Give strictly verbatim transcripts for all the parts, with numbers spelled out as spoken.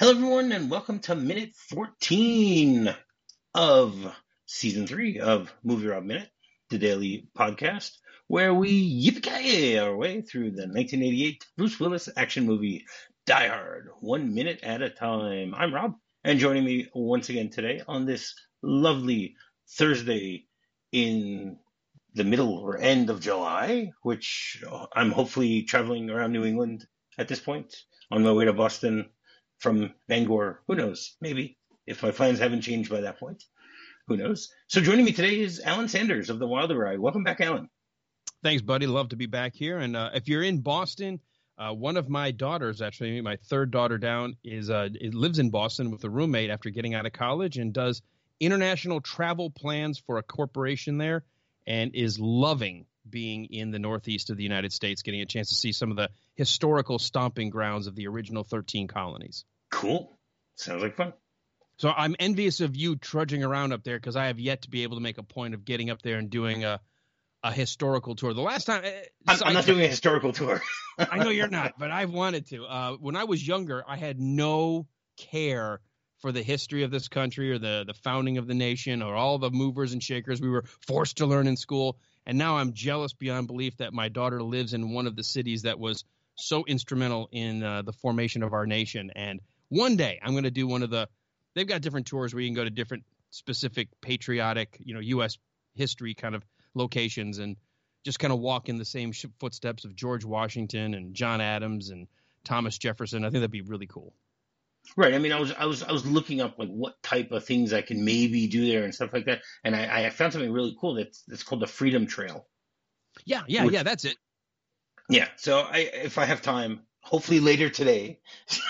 Hello, everyone, and welcome to minute fourteen of season three of Movie Rob Minute, the daily podcast, where we yippee our way through the nineteen eighty-eight Bruce Willis action movie Die Hard, one minute at a time. I'm Rob, and joining me once again today on this lovely Thursday in the middle or end of July, which I'm hopefully traveling around New England at this point on my way to Boston from Bangor. Who knows? Maybe, if my plans haven't changed by that point. Who knows? So joining me today is Alan Sanders of The Wilder Ride. Welcome back, Alan. Thanks, buddy. Love to be back here. And uh, if you're in Boston, uh, one of my daughters, actually, my third daughter down, is uh, it lives in Boston with a roommate after getting out of college and does international travel plans for a corporation there and is loving being in the Northeast of the United States, getting a chance to see some of the historical stomping grounds of the original thirteen colonies. Cool. Sounds like fun. So I'm envious of you trudging around up there because I have yet to be able to make a point of getting up there and doing a a historical tour. The last time... I'm, I'm not doing a historical tour. I know you're not, but I've wanted to. Uh, when I was younger, I had no care for the history of this country or the, the founding of the nation or all the movers and shakers we were forced to learn in school. And now I'm jealous beyond belief that my daughter lives in one of the cities that was so instrumental in uh, the formation of our nation. And one day I'm going to do one of the, they've got different tours where you can go to different specific patriotic, you know, U S history kind of locations and just kind of walk in the same footsteps of George Washington and John Adams and Thomas Jefferson. I think that'd be really cool. Right. I mean, I was I was I was looking up like what type of things I can maybe do there and stuff like that, and I, I found something really cool that's that's called the Freedom Trail. Yeah, yeah, which, yeah. That's it. Yeah. So I, if I have time, hopefully later today,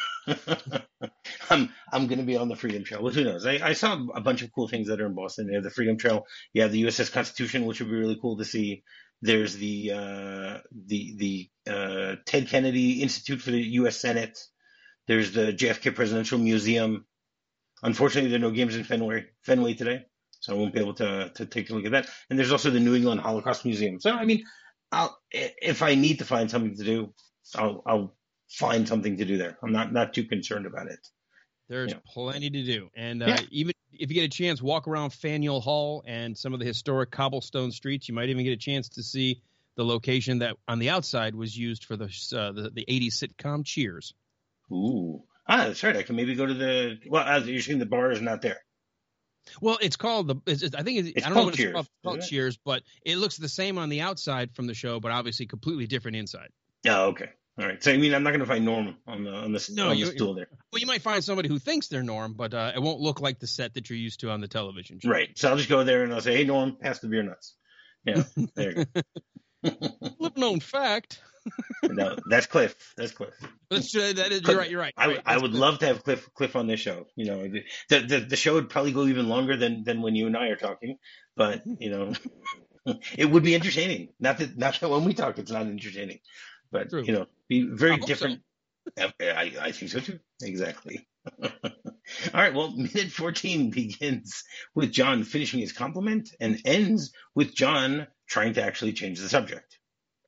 I'm I'm going to be on the Freedom Trail. Well, who knows? I, I saw a bunch of cool things that are in Boston. They have the Freedom Trail. You have the U S S Constitution, which would be really cool to see. There's the uh, the the uh, Ted Kennedy Institute for the U S Senate. There's the J F K Presidential Museum. Unfortunately, there are no games in Fenway Fenway today, so I won't be able to to take a look at that. And there's also the New England Holocaust Museum. So, I mean, I'll, if I need to find something to do, I'll, I'll find something to do there. I'm not, not too concerned about it. There's you know. plenty to do. And uh, yeah. even if you get a chance, walk around Faneuil Hall and some of the historic cobblestone streets. You might even get a chance to see the location that on the outside was used for the uh, the, the eighties sitcom Cheers. Ooh. Ah, that's right. I can maybe go to the, well, as you're saying, the bar is not there. Well, it's called the, it's, it's, I think it's, it's I don't know what Cheers, it's called, called Cheers, but it looks the same on the outside from the show, but obviously completely different inside. Oh, okay. All right. So, I mean, I'm not going to find Norm on the, on the, no, on you, the stool there. Well, you might find somebody who thinks they're Norm, but uh, it won't look like the set that you're used to on the television show. Right. So I'll just go there and I'll say, hey, Norm, pass the beer nuts. Yeah. There you go. Little known fact. No, that's Cliff. That's Cliff. That's uh, that is. You're right. You're right. I, right. I would Cliff. love to have Cliff Cliff on this show. You know, the, the the show would probably go even longer than than when you and I are talking. But you know, it would be entertaining. Not that not that when we talk, it's not entertaining. But True. you know, be very I different. So. I I think so too. Exactly. All right. Well, minute fourteen begins with John finishing his compliment and ends with John trying to actually change the subject.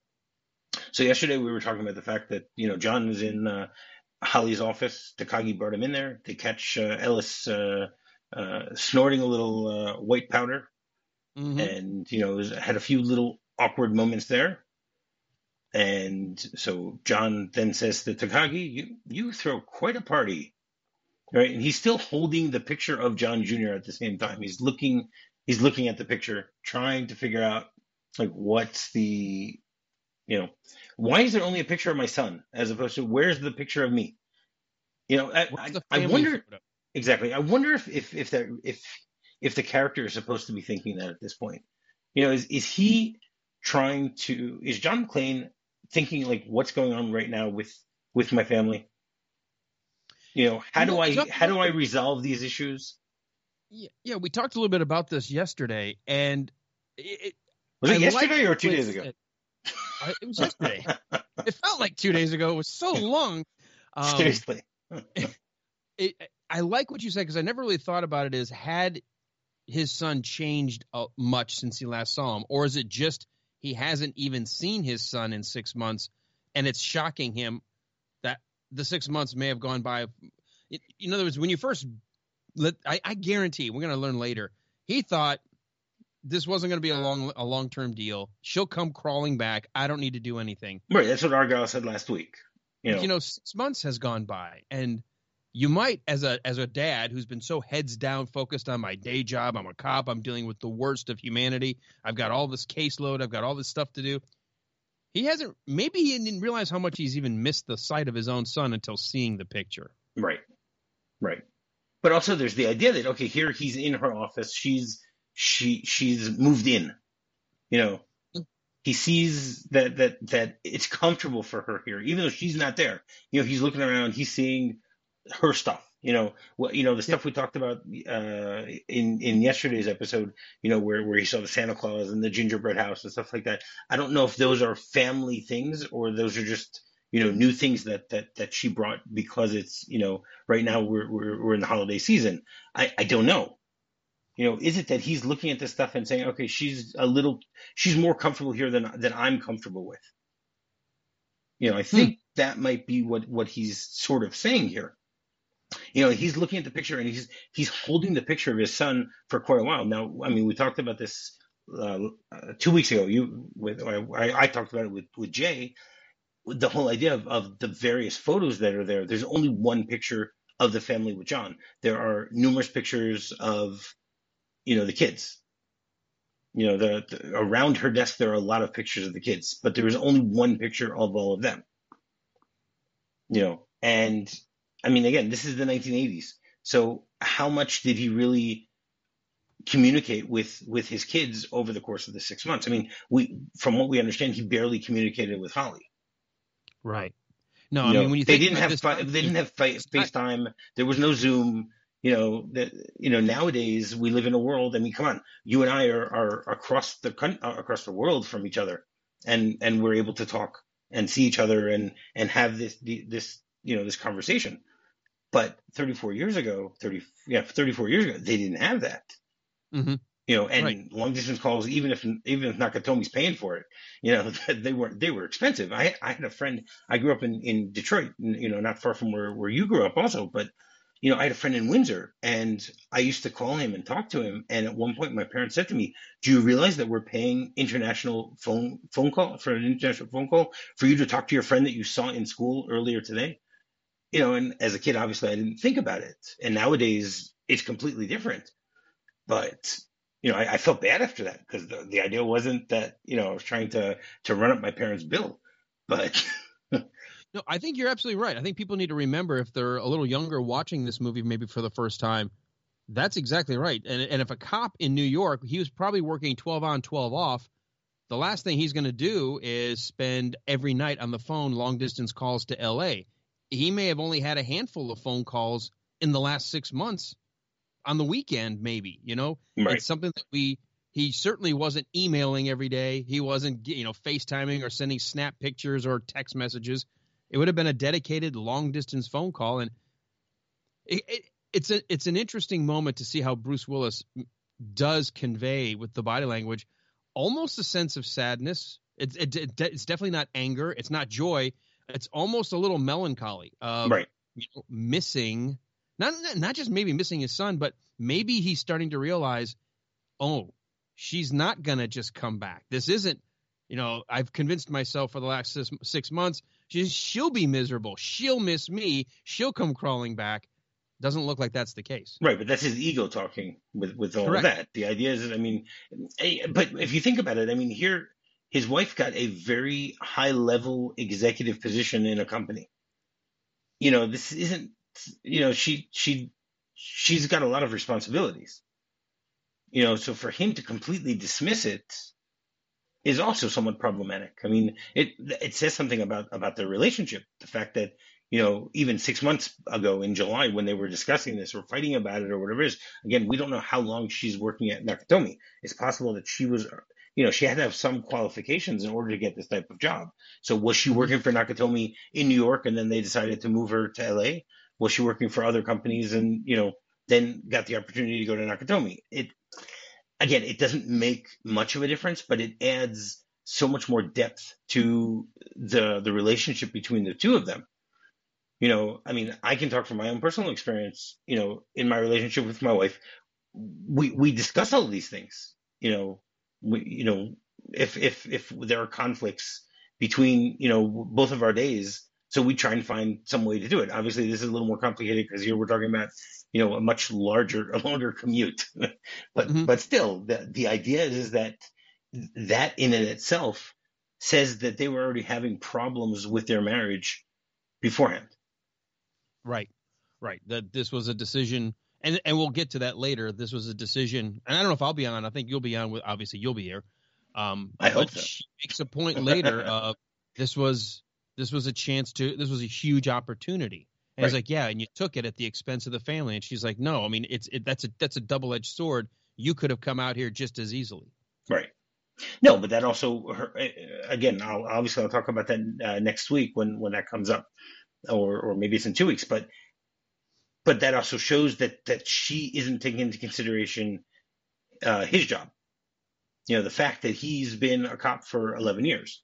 So yesterday we were talking about the fact that, you know, John was in uh, Holly's office. Takagi brought him in there to catch uh, Ellis uh, uh, snorting a little uh, white powder. Mm-hmm. And, you know, was, had a few little awkward moments there. And so John then says to Takagi, you, you throw quite a party. Right. And he's still holding the picture of John Junior at the same time. He's looking he's looking at the picture, trying to figure out, like, what's the, you know, why is there only a picture of my son as opposed to where's the picture of me? You know, I, I, I wonder photo? exactly. I wonder if if if that if if the character is supposed to be thinking that at this point. You know, is is he trying to is John McClane thinking like what's going on right now with with my family? You know, how do I how do I resolve these issues? Yeah, yeah, we talked a little bit about this yesterday, and it, was it I yesterday or two days ago? It, it was yesterday. It felt like two days ago. It was so long. Um, Seriously, it, it, I like what you said because I never really thought about it as had his son changed uh, much since he last saw him, or is it just he hasn't even seen his son in six months, and it's shocking him that the six months may have gone by In other words, when you first let, I, I guarantee we're going to learn later. He thought this wasn't going to be a long, a long term deal. She'll come crawling back. I don't need to do anything. Right. That's what Argyle said last week. You know, you know, six months has gone by, and you might, as a as a dad who's been so heads down, focused on my day job. I'm a cop. I'm dealing with the worst of humanity. I've got all this caseload. I've got all this stuff to do. He hasn't. Maybe he didn't realize how much he's even missed the sight of his own son until seeing the picture. Right. Right. But also, there's the idea that okay, here he's in her office. She's she she's moved in. You know. He sees that, that that it's comfortable for her here, even though she's not there. You know, he's looking around, he's seeing her stuff. You know, what you know the stuff we talked about uh, in in yesterday's episode. You know, where where he saw the Santa Claus and the gingerbread house and stuff like that. I don't know if those are family things or those are just you know new things that that that she brought because it's you know right now we're we're, we're in the holiday season. I I don't know. You know, is it that he's looking at this stuff and saying, okay, she's a little, she's more comfortable here than than I'm comfortable with. You know, I think hmm. that might be what what he's sort of saying here. You know, he's looking at the picture and he's he's holding the picture of his son for quite a while now. I mean, we talked about this uh, uh, two weeks ago. You with I, I talked about it with with Jay. The whole idea of, of the various photos that are there. There's only one picture of the family with John. There are numerous pictures of you know, the kids, you know, the, the around her desk, there are a lot of pictures of the kids, but there was only one picture of all of them, you know, and I mean, again, this is the nineteen eighties. So how much did he really communicate with, with his kids over the course of the six months? I mean, we, from what we understand, he barely communicated with Holly. Right. No, you I know, mean, when you they think didn't have, fi- they didn't have fi- FaceTime. There was no Zoom. You know that. You know nowadays we live in a world. I mean, come on, you and I are, are across the across the world from each other, and and we're able to talk and see each other and and have this this you know this conversation. But thirty-four years ago, thirty yeah, thirty-four years ago, they didn't have that. Mm-hmm. You know, and right. long distance calls, even if even if Nakatomi's paying for it, you know, they were they were expensive. I I had a friend. I grew up in in Detroit, you know, not far from where where you grew up, also, but. You know, I had a friend in Windsor, and I used to call him and talk to him. And at one point, my parents said to me, "Do you realize that we're paying international phone phone call for an international phone call for you to talk to your friend that you saw in school earlier today?" You know, and as a kid, obviously, I didn't think about it. And nowadays, it's completely different. But you know, I, I felt bad after that because the, the idea wasn't that you know I was trying to to run up my parents' bill, but. No, I think you're absolutely right. I think people need to remember if they're a little younger watching this movie maybe for the first time, that's exactly right. And and if a cop in New York, he was probably working twelve on, twelve off, the last thing he's going to do is spend every night on the phone long distance calls to L A. He may have only had a handful of phone calls in the last six months on the weekend, maybe, you know. Right. It's something that we he certainly wasn't emailing every day. He wasn't, you know, FaceTiming or sending snap pictures or text messages. It would have been a dedicated long distance phone call. And it, it, it's a, it's an interesting moment to see how Bruce Willis does convey with the body language, almost a sense of sadness. It's, it, it, it's definitely not anger. It's not joy. It's almost a little melancholy of right. you know, missing, not, not just maybe missing his son, but maybe he's starting to realize, oh, she's not going to just come back. This isn't, you know, I've convinced myself for the last six, six months, she, she'll be miserable. She'll miss me. She'll come crawling back. Doesn't look like that's the case. Right, but that's his ego talking with, with all Correct. of that. The idea is, I mean, but if you think about it, I mean, here, his wife got a very high-level executive position in a company. You know, this isn't, you know, she, she, she's got a lot of responsibilities. You know, so for him to completely dismiss it, is also somewhat problematic. I mean, it it says something about, about their relationship. The fact that, you know, even six months ago in July when they were discussing this or fighting about it or whatever it is, again, we don't know how long she's working at Nakatomi. It's possible that she was, you know, she had to have some qualifications in order to get this type of job. So was she working for Nakatomi in New York and then they decided to move her to L A? Was she working for other companies and, you know, then got the opportunity to go to Nakatomi? It, Again, it doesn't make much of a difference, but it adds so much more depth to the the relationship between the two of them. You know, I mean, I can talk from my own personal experience. You know, in my relationship with my wife, we we discuss all of these things. You know, we you know if if if there are conflicts between you know both of our days, so we try and find some way to do it. Obviously, this is a little more complicated because here we're talking about you know a much larger, a longer commute, but Hmm. but still, the the idea is that that in and itself says that they were already having problems with their marriage beforehand. Right, right. That this was a decision, and and we'll get to that later. This was a decision, and I don't know if I'll be on. I think you'll be on. With obviously you'll be here. Um, I hope but so. she makes a point later of this was this was a chance to this was a huge opportunity. And he's Right, like, yeah, and you took it at the expense of the family. And she's like, no, I mean, it's it, that's a that's a double edged sword. You could have come out here just as easily. right. No, but that also, her, again, I'll, obviously I'll talk about that uh, next week when when that comes up, or or maybe it's in two weeks. But but that also shows that that she isn't taking into consideration uh, his job. You know, the fact that he's been a cop for eleven years.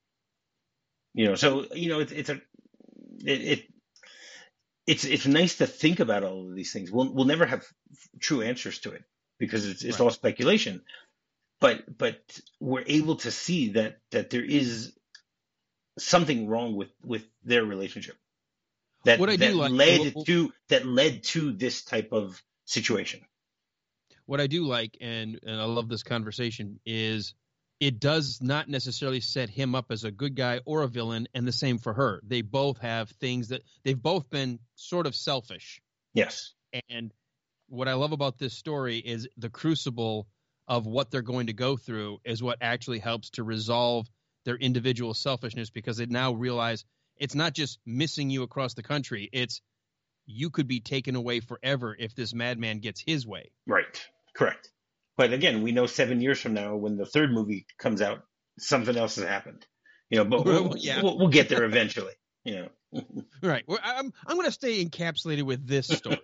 You know, so you know, it's it's a it, it it's it's nice to think about all of these things. We'll we'll never have true answers to it because it's it's Right. all speculation. But but we're able to see that that there is something wrong with with their relationship What I that do that like, and we'll, led we'll- to that led to this type of situation. what I do like, and and I love this conversation is it does not necessarily set him up as a good guy or a villain, and the same for her. They both have things that they've both been sort of selfish. Yes, And what I love about this story is the crucible of what they're going to go through is what actually helps to resolve their individual selfishness, because they now realize it's not just missing you across the country. It's you could be taken away forever if this madman gets his way. right, correct. But again, we know seven years from now, when the third movie comes out, something else has happened. You know, but we'll, Yeah. we'll, we'll get there eventually. You know, Right. Well, I'm I'm going to stay encapsulated with this story.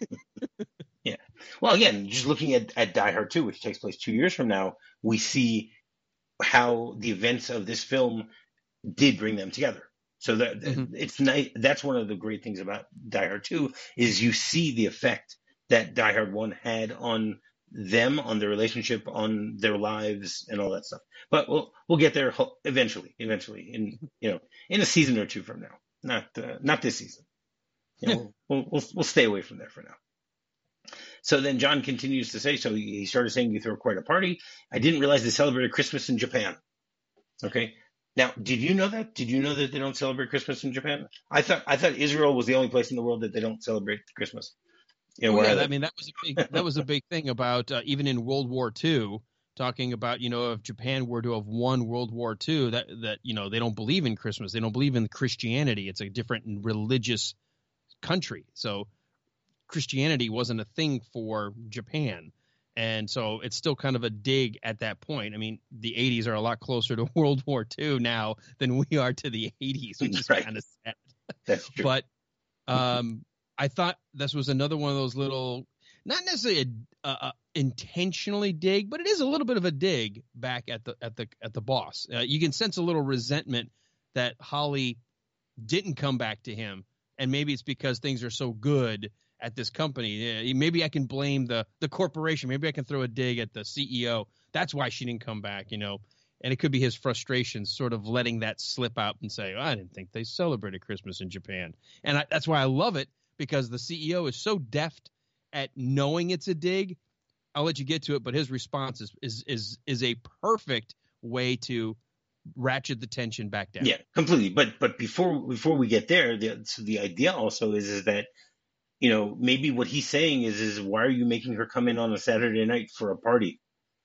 yeah. Well, again, just looking at at Die Hard two, which takes place two years from now, we see how the events of this film did bring them together. So that Hmm. it's nice. That's one of the great things about Die Hard two is you see the effect that Die Hard one had on them, on their relationship, on their lives, and all that stuff. But we'll we'll get there ho- eventually. Eventually, in you know, in a season or two from now. Not uh, not this season. You know, we'll, we'll we'll stay away from there for now. So then John continues to say. So he started saying you throw quite a party. I didn't realize they celebrated Christmas in Japan. Okay. Now, did you know that? Did you know that they don't celebrate Christmas in Japan? I thought I thought Israel was the only place in the world that they don't celebrate Christmas. You know, Oh where yeah, I I live. mean that was a big that was a big thing about uh, even in World War Two, talking about you know if Japan were to have won World War Two, that that you know they don't believe in Christmas, they don't believe in Christianity. It's a different religious country, so Christianity wasn't a thing for Japan. And so it's still kind of a dig at that point. I mean, the eighties are a lot closer to World War Two now than we are to the eighties, which is Right. kind of sad. That's true. But um, I thought this was another one of those little, not necessarily a, a, a intentionally dig, but it is a little bit of a dig back at the at the at the boss. Uh, you can sense a little resentment that Holly didn't come back to him, and maybe it's because things are so good at this company. Maybe I can blame the the corporation. Maybe I can throw a dig at the C E O. That's why she didn't come back, you know. And it could be his frustration sort of letting that slip out and say, oh, I didn't think they celebrated Christmas in Japan. And I, that's why I love it, because the C E O is so deft at knowing it's a dig. I'll let you get to it, but his response is is is, is a perfect way to ratchet the tension back down. Yeah, completely. But but before before we get there, the so the idea also is is that you know maybe what he's saying is is why are you making her come in on a Saturday night for a party?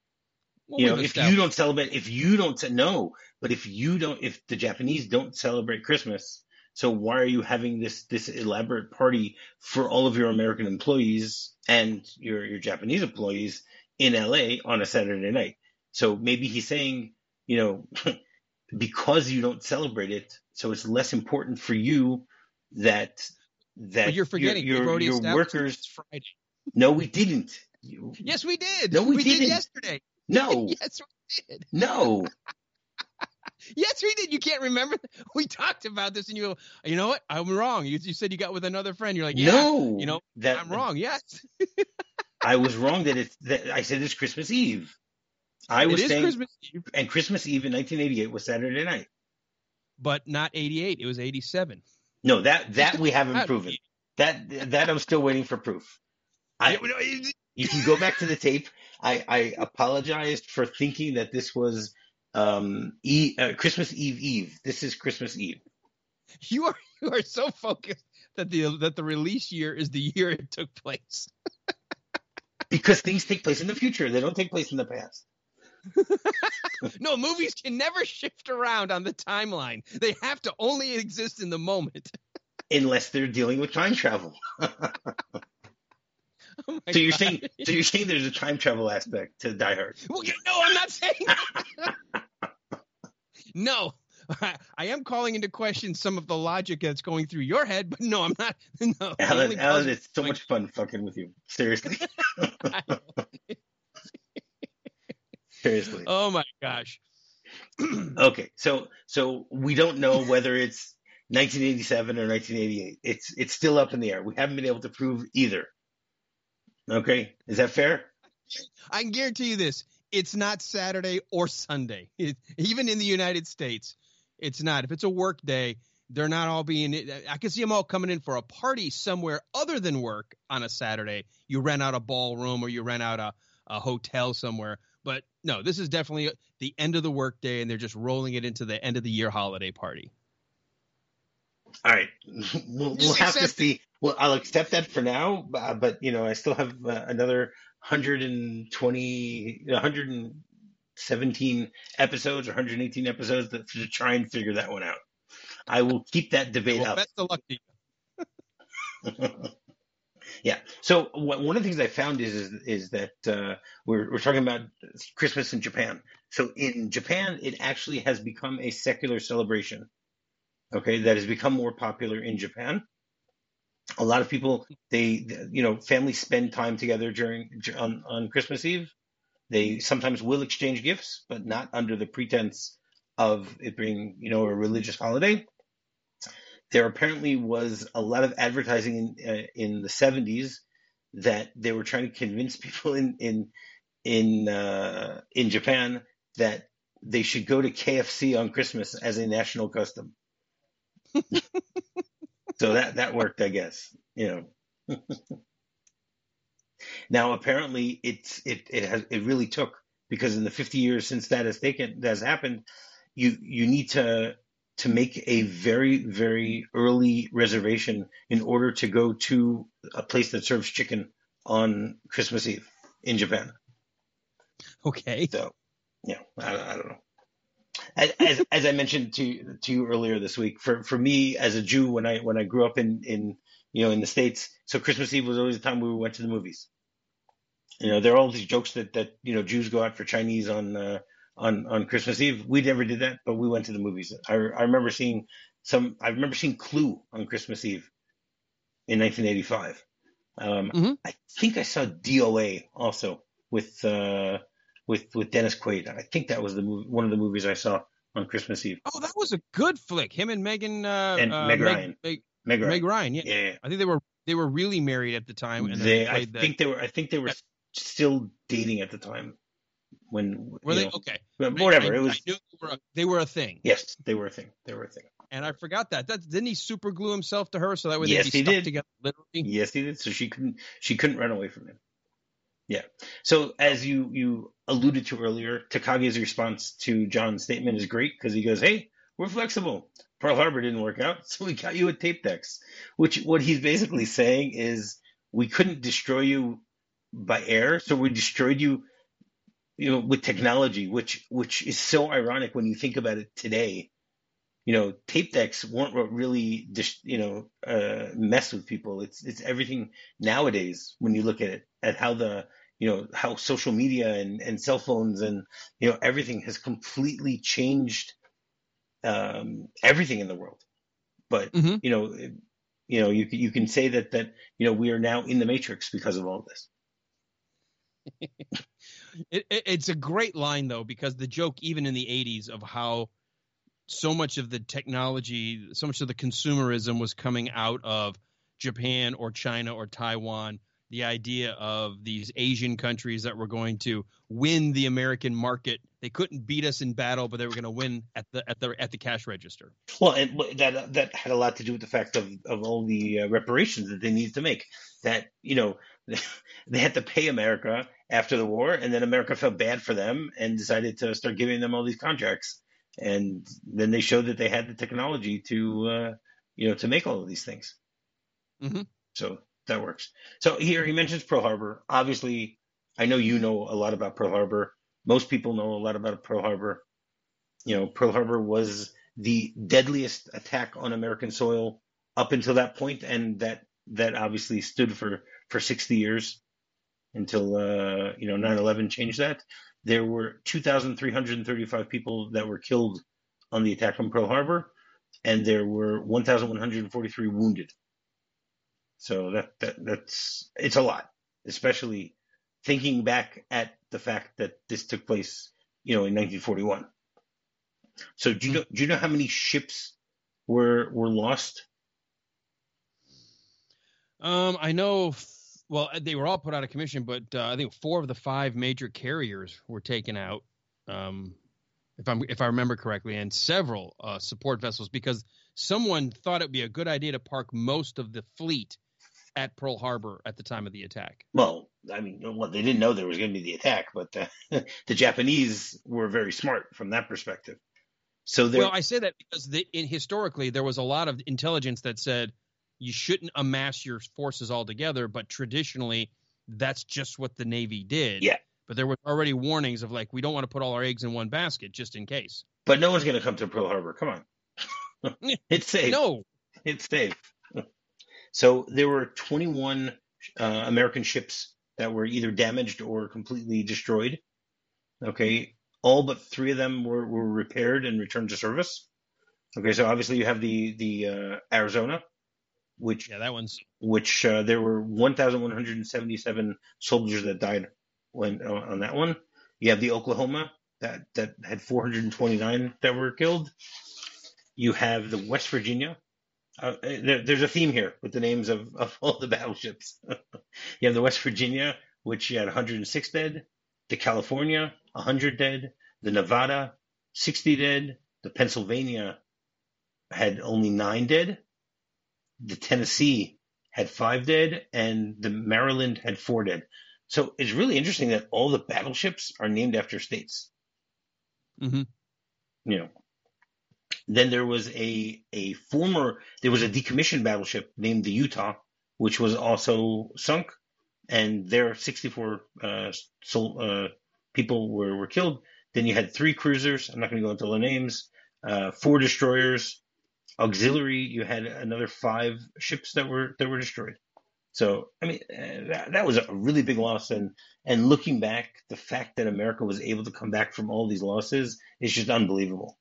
Well, You know, we've if you established don't celebrate, if you don't say no, but if you don't, if the Japanese don't celebrate Christmas, so why are you having this this elaborate party for all of your American employees and your your Japanese employees in L A on a Saturday night? So maybe he's saying, you know, because you don't celebrate it, so it's less important for you that that But you're forgetting, your we've your, already your established workers. it's Friday. No, we didn't. You, Yes, we did. no, we, we didn't. did yesterday. No, Yes, we did. no. Yes, we did. You can't remember? We talked about this, and you go, you know what? I'm wrong. You, you said you got with another friend. You're like, yeah, No, you know, that I'm wrong. Yes, I was wrong that it's that I said it's Christmas Eve. I it was is saying, Christmas Eve, and Christmas Eve in nineteen eighty-eight was Saturday night. but not eighty-eight. It was eighty-seven. No, that Just that we haven't proven. That that I'm still waiting for proof. yeah, I no, it- You can go back to the tape. I, I apologized for thinking that this was um e- uh, Christmas Eve Eve. This is Christmas Eve. you are you are so focused that the that the release year is the year it took place. Because things take place in the future. They don't take place in the past. No, movies can never shift around on the timeline. They have to only exist in the moment. Unless they're dealing with time travel. Oh my So you're God. saying so you're saying there's a time travel aspect to Die Hard. Well, no, I'm not saying that. No, I, I am calling into question some of the logic that's going through your head, but no, I'm not. No, the Alan, only Alan, puzzle- it's so much fun fucking with you. Seriously. Seriously. Oh my gosh. Okay, so so we don't know whether it's nineteen eighty-seven or nineteen eighty-eight. It's it's still up in the air. We haven't been able to prove either. Okay, is that fair? I can guarantee you this: it's not Saturday or Sunday. It, even in the United States, it's not. If it's a work day, they're not all being. I can see them all coming in for a party somewhere other than work on a Saturday. You rent out a ballroom or you rent out a, a hotel somewhere. But no, this is definitely the end of the work day, and they're just rolling it into the end of the year holiday party. All right, we'll, we'll have to see. Well, I'll accept that for now, but, but you know, I still have uh, another one hundred twenty, one hundred seventeen episodes or one hundred eighteen episodes to, to try and figure that one out. I will keep that debate Well, up. best of luck to you. Yeah. So wh- one of the things I found is is, is that uh, we're we're talking about Christmas in Japan. So in Japan, it actually has become a secular celebration. Okay, that has become more popular in Japan. A lot of people, they, you know, families spend time together during on, on Christmas Eve. They sometimes will exchange gifts, but not under the pretense of it being, you know, a religious holiday. There apparently was a lot of advertising in uh, in the seventies that they were trying to convince people in in in uh, in Japan that they should go to K F C on Christmas as a national custom. So that that worked, I guess. You know. Now apparently it's it it has it really took, because in the fifty years since that has taken that has happened, you you need to to make a very very early reservation in order to go to a place that serves chicken on Christmas Eve in Japan. Okay. So, yeah, I, I don't know. As, as as I mentioned to to you earlier this week, for for me as a Jew, when I when I grew up in in you know in the States, so Christmas Eve was always the time we went to the movies. You know, there are all these jokes that that you know Jews go out for Chinese on uh, on on Christmas Eve. We never did that, but we went to the movies. I I remember seeing some. I remember seeing Clue on Christmas Eve in nineteen eighty-five. Um, Mm-hmm. I think I saw D O A also with. Uh, With with Dennis Quaid. I think that was the movie, one of the movies I saw on Christmas Eve. Oh, that was a good flick. Him and Megan uh, And uh, Meg Meg, Ryan. Meg, Meg Ryan. Meg Ryan. Yeah. Yeah, yeah. I think they were they were really married at the time, and then They, they I played the. think they were. I think they were still dating at the time. When Were you they know, okay? but whatever I, it was. I knew they were, a, they were a thing. Yes, they were a thing. They were a thing. And I forgot that. That didn't he super glue himself to her so that way Yes, they'd be he stuck did. together literally? Yes, he did. So she couldn't. She couldn't run away from him. Yeah. So as you you alluded to earlier, Takagi's response to John's statement is great because he goes, "Hey, we're flexible. Pearl Harbor didn't work out, so we got you a tape decks." Which what he's basically saying is we couldn't destroy you by air, so we destroyed you, you know, with technology, which which is so ironic when you think about it today. You know, tape decks weren't what really, dis- you know, uh, mess with people. It's it's everything nowadays when you look at it, at how the, you know, how social media and, and cell phones and, you know, everything has completely changed um, everything in the world. But, Mm-hmm. you know, it, you know, you, you can say that, that, you know, we are now in the Matrix because of all this. It, it, it's a great line though, because the joke even in the eighties of how so much of the technology, so much of the consumerism was coming out of Japan or China or Taiwan. The idea of these Asian countries that were going to win the American market. They couldn't beat us in battle, but they were going to win at the at the at the cash register. Well, and that that had a lot to do with the fact of, of all the uh, reparations that they needed to make. That, you know, they had to pay America after the war, and then America felt bad for them and decided to start giving them all these contracts. And then they showed that they had the technology to, uh, you know, to make all of these things. Mm-hmm. So that works. So here he mentions Pearl Harbor. Obviously, I know you know a lot about Pearl Harbor. Most people know a lot about Pearl Harbor. You know, Pearl Harbor was the deadliest attack on American soil up until that point, and that that obviously stood for, for sixty years until uh, you know nine eleven changed that. There were two thousand three hundred thirty-five people that were killed on the attack on Pearl Harbor, and there were one thousand one hundred forty-three wounded. So that, that that's it's a lot, especially thinking back at the fact that this took place, you know, in nineteen forty-one. So do you know do you know how many ships were were lost? Um, I know. Well, they were all put out of commission, but uh, I think four of the five major carriers were taken out, um, if I'm if I remember correctly, and several uh, support vessels because someone thought it would be a good idea to park most of the fleet at Pearl Harbor at the time of the attack. Well, I mean, well, they didn't know there was going to be the attack, but uh, the Japanese were very smart from that perspective. So well, I say that because the, in, historically there was a lot of intelligence that said you shouldn't amass your forces all together, but traditionally that's just what the Navy did. Yeah. But there were already warnings of like, we don't want to put all our eggs in one basket just in case. But no one's going to come to Pearl Harbor. Come on. It's safe. No. It's safe. So there were twenty-one uh, American ships that were either damaged or completely destroyed. Okay. All but three of them were, were repaired and returned to service. Okay. So obviously you have the, the uh, Arizona, which, yeah, that one's, which uh, there were one thousand one hundred seventy-seven soldiers that died when uh, on that one. You have the Oklahoma that, that had four hundred twenty-nine that were killed. You have the West Virginia. Uh, there, there's a theme here with the names of, of all the battleships. You have the West Virginia, which had one hundred six dead. The California, one hundred dead. The Nevada, sixty dead. The Pennsylvania had only nine dead. The Tennessee had five dead, and the Maryland had four dead. So it's really interesting that all the battleships are named after states. mm-hmm. You know. Then there was a a former there was a decommissioned battleship named the Utah, which was also sunk, and there sixty-four uh, soul, uh, people were, were killed. Then you had three cruisers. I'm not going to go into the names. Uh, four destroyers, auxiliary. You had another five ships that were that were destroyed. So I mean uh, that, that was a really big loss. And and looking back, the fact that America was able to come back from all these losses is just unbelievable.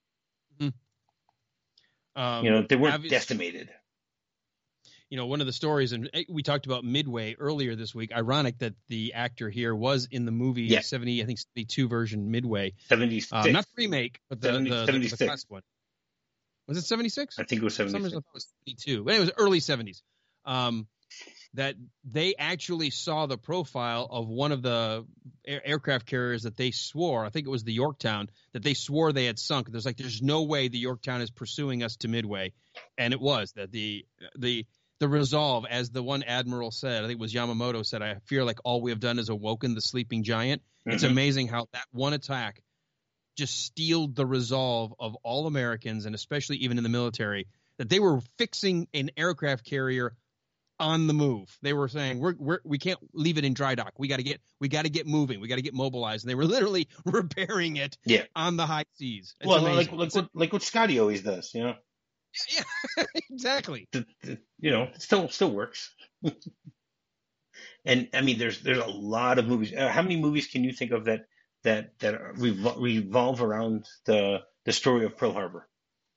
Um, you know, they weren't obvi- decimated. You know, one of the stories, and we talked about Midway earlier this week. Ironic that the actor here was in the movie yeah. seventy, I think seventy-two version Midway. seventy-six. Uh, not the remake, but the, seventy, the, the, the classic one. Was it seventy-six? I think it was seventy-six. Summers, I thought it was seventy-two. But it was early seventies. Um, that they actually saw the profile of one of the air- aircraft carriers that they swore, I think it was the Yorktown, that they swore they had sunk. There's like, there's no way the Yorktown is pursuing us to Midway. And it was that the, the, the resolve, as the one admiral said, I think it was Yamamoto said, I fear like all we have done is awoken the sleeping giant. Mm-hmm. It's amazing how that one attack just steeled the resolve of all Americans, and especially even in the military, that they were fixing an aircraft carrier on the move. They were saying, we're, we're, we can't leave it in dry dock. We got to get, we got to get moving. We got to get mobilized. And they were literally repairing it yeah. on the high seas. It's well, amazing. like, like, what, like what Scotty always does, you know? Yeah, exactly. The, the, you know, it still, still works. And I mean, there's, there's a lot of movies. Uh, how many movies can you think of that, that, that revol- revolve around the, the story of Pearl Harbor?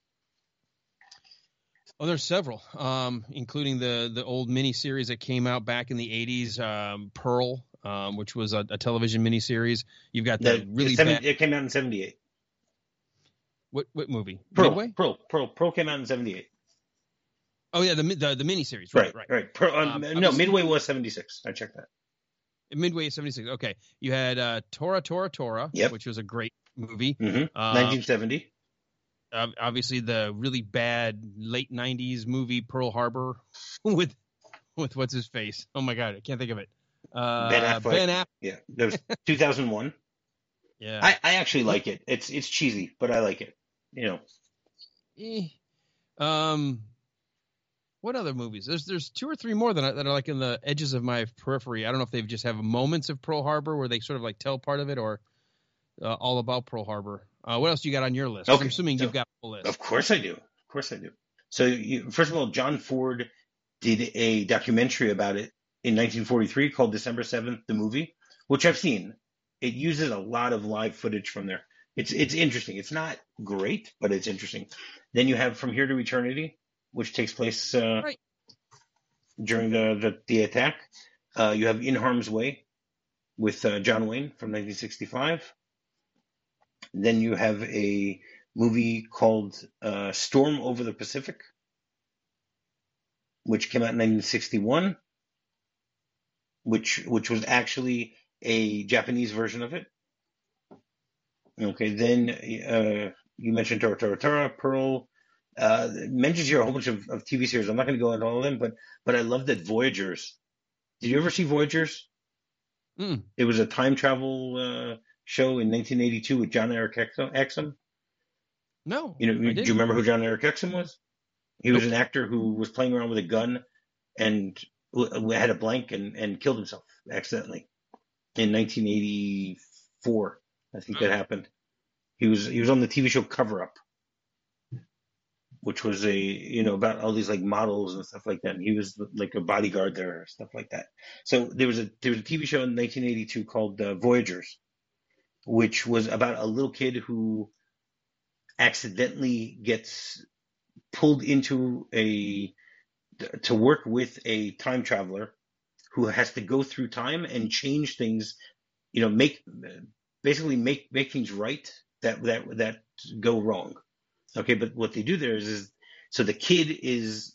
Oh, there's several, um, including the the old miniseries that came out back in the eighties, um, Pearl, um, which was a, a television miniseries. You've got the, the really seven, bad. It came out in seventy-eight. What what movie? Pearl, Midway? Pearl, Pearl, Pearl came out in seventy-eight. Oh yeah, the the the miniseries. Right, Right, right. right. Pearl, um, Um, no, obviously- Midway was seventy-six. I checked that. Midway is seventy-six. Okay, you had uh, Tora Tora Tora, Yep. which was a great movie. Mm-hmm. Uh, nineteen seventy. ob- obviously, the really bad late nineties movie Pearl Harbor with with what's his face? Oh my god, I can't think of it. Uh, Ben Affleck. Ben Affleck. Yeah, there was two thousand one. Yeah. I, I actually like it. It's it's cheesy, but I like it. You know. Eh. Um, what other movies? There's there's two or three more that are, that are like in the edges of my periphery. I don't know if they just have moments of Pearl Harbor where they sort of like tell part of it, or uh, all about Pearl Harbor. Uh, what else do you got on your list? 'Cause Okay. I'm assuming you've So- got a full list. Of course I do. Of course I do. So you, first of all, John Ford did a documentary about it in nineteen forty-three called December seventh, the movie, which I've seen. It uses a lot of live footage from there. It's it's interesting. It's not great, but it's interesting. Then you have From Here to Eternity, which takes place uh, Right. during the, the, the attack. Uh, you have In Harm's Way with uh, John Wayne from nineteen sixty-five. Then you have a movie called uh, Storm Over the Pacific, which came out in nineteen sixty-one, which which was actually a Japanese version of it. Okay, then uh, you mentioned Tora Tora Tora, Pearl. Uh, it mentions here a whole bunch of, of T V series. I'm not going to go into all of them, but but I love that Voyagers. Did you ever see Voyagers? Mm. It was a time travel uh, show in nineteen eighty-two with John Eric Exum. No. You know, I do you didn't. remember who John Eric Exum was? He was an actor who was playing around with a gun and w- had a blank and, and killed himself accidentally in nineteen eighty-four. I think that happened. He was he was on the T V show Cover Up, which was a you know about all these like models and stuff like that. And he was like a bodyguard there, stuff like that. So there was a there was a T V show in nineteen eighty-two called uh, Voyagers, which was about a little kid who accidentally gets pulled into a to work with a time traveler who has to go through time and change things, you know, make basically make make things right that that that go wrong. Okay, but what they do there is, is so the kid is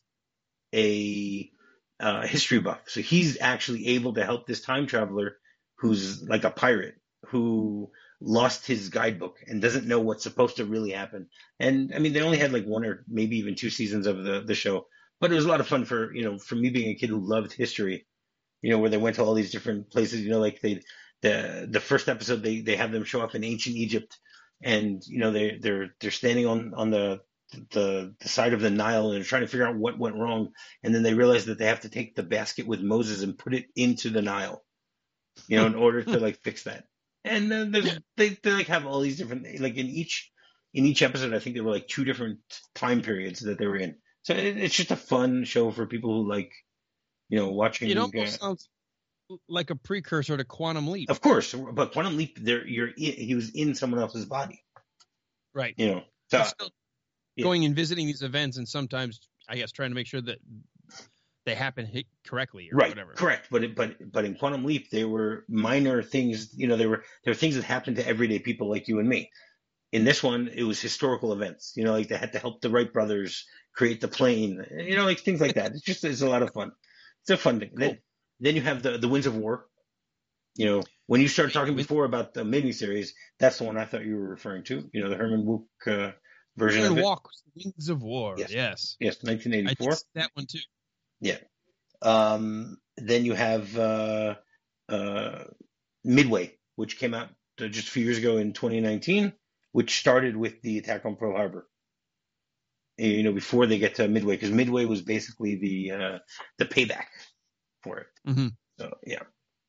a uh, history buff, so he's actually able to help this time traveler who's like a pirate who lost his guidebook and doesn't know what's supposed to really happen. And I mean, they only had like one or maybe even two seasons of the, the show, but it was a lot of fun for, you know, for me being a kid who loved history, you know, where they went to all these different places, you know, like they, the, the first episode, they, they have them show up in ancient Egypt and, you know, they, they're, they're standing on, on the, the, the side of the Nile and they're trying to figure out what went wrong. And then they realize that they have to take the basket with Moses and put it into the Nile, you know, in order to like fix that. And then there's, they they like have all these different like in each in each episode I think there were like two different time periods that they were in. So it, it's just a fun show for people who like you know watching. It almost uh, sounds like a precursor to Quantum Leap. Of course, but Quantum Leap, there you're in, he was in someone else's body. Right. You know, so But still yeah. going and visiting these events and sometimes I guess trying to make sure that they happen hit correctly or right, whatever. correct. But it, but but in Quantum Leap, they were minor things. You know, there were there were things that happened to everyday people like you and me. In this one, it was historical events. You know, like they had to help the Wright brothers create the plane. You know, like things like that. It's just it's a lot of fun. It's a fun thing. Cool. Then then you have the the Winds of War. You know, when you started talking before about the miniseries, that's the one I thought you were referring to. You know, the Herman Wouk uh, version Herman of it. Walk, Wings of War. Yes. Yes. Yes, nineteen I eighty-four. did see that one too. Yeah. Um, then you have uh, uh, Midway, which came out uh, just a few years ago in twenty nineteen, which started with the attack on Pearl Harbor. And, you know, before they get to Midway, because Midway was basically the uh, the payback for it. Mm-hmm. So yeah.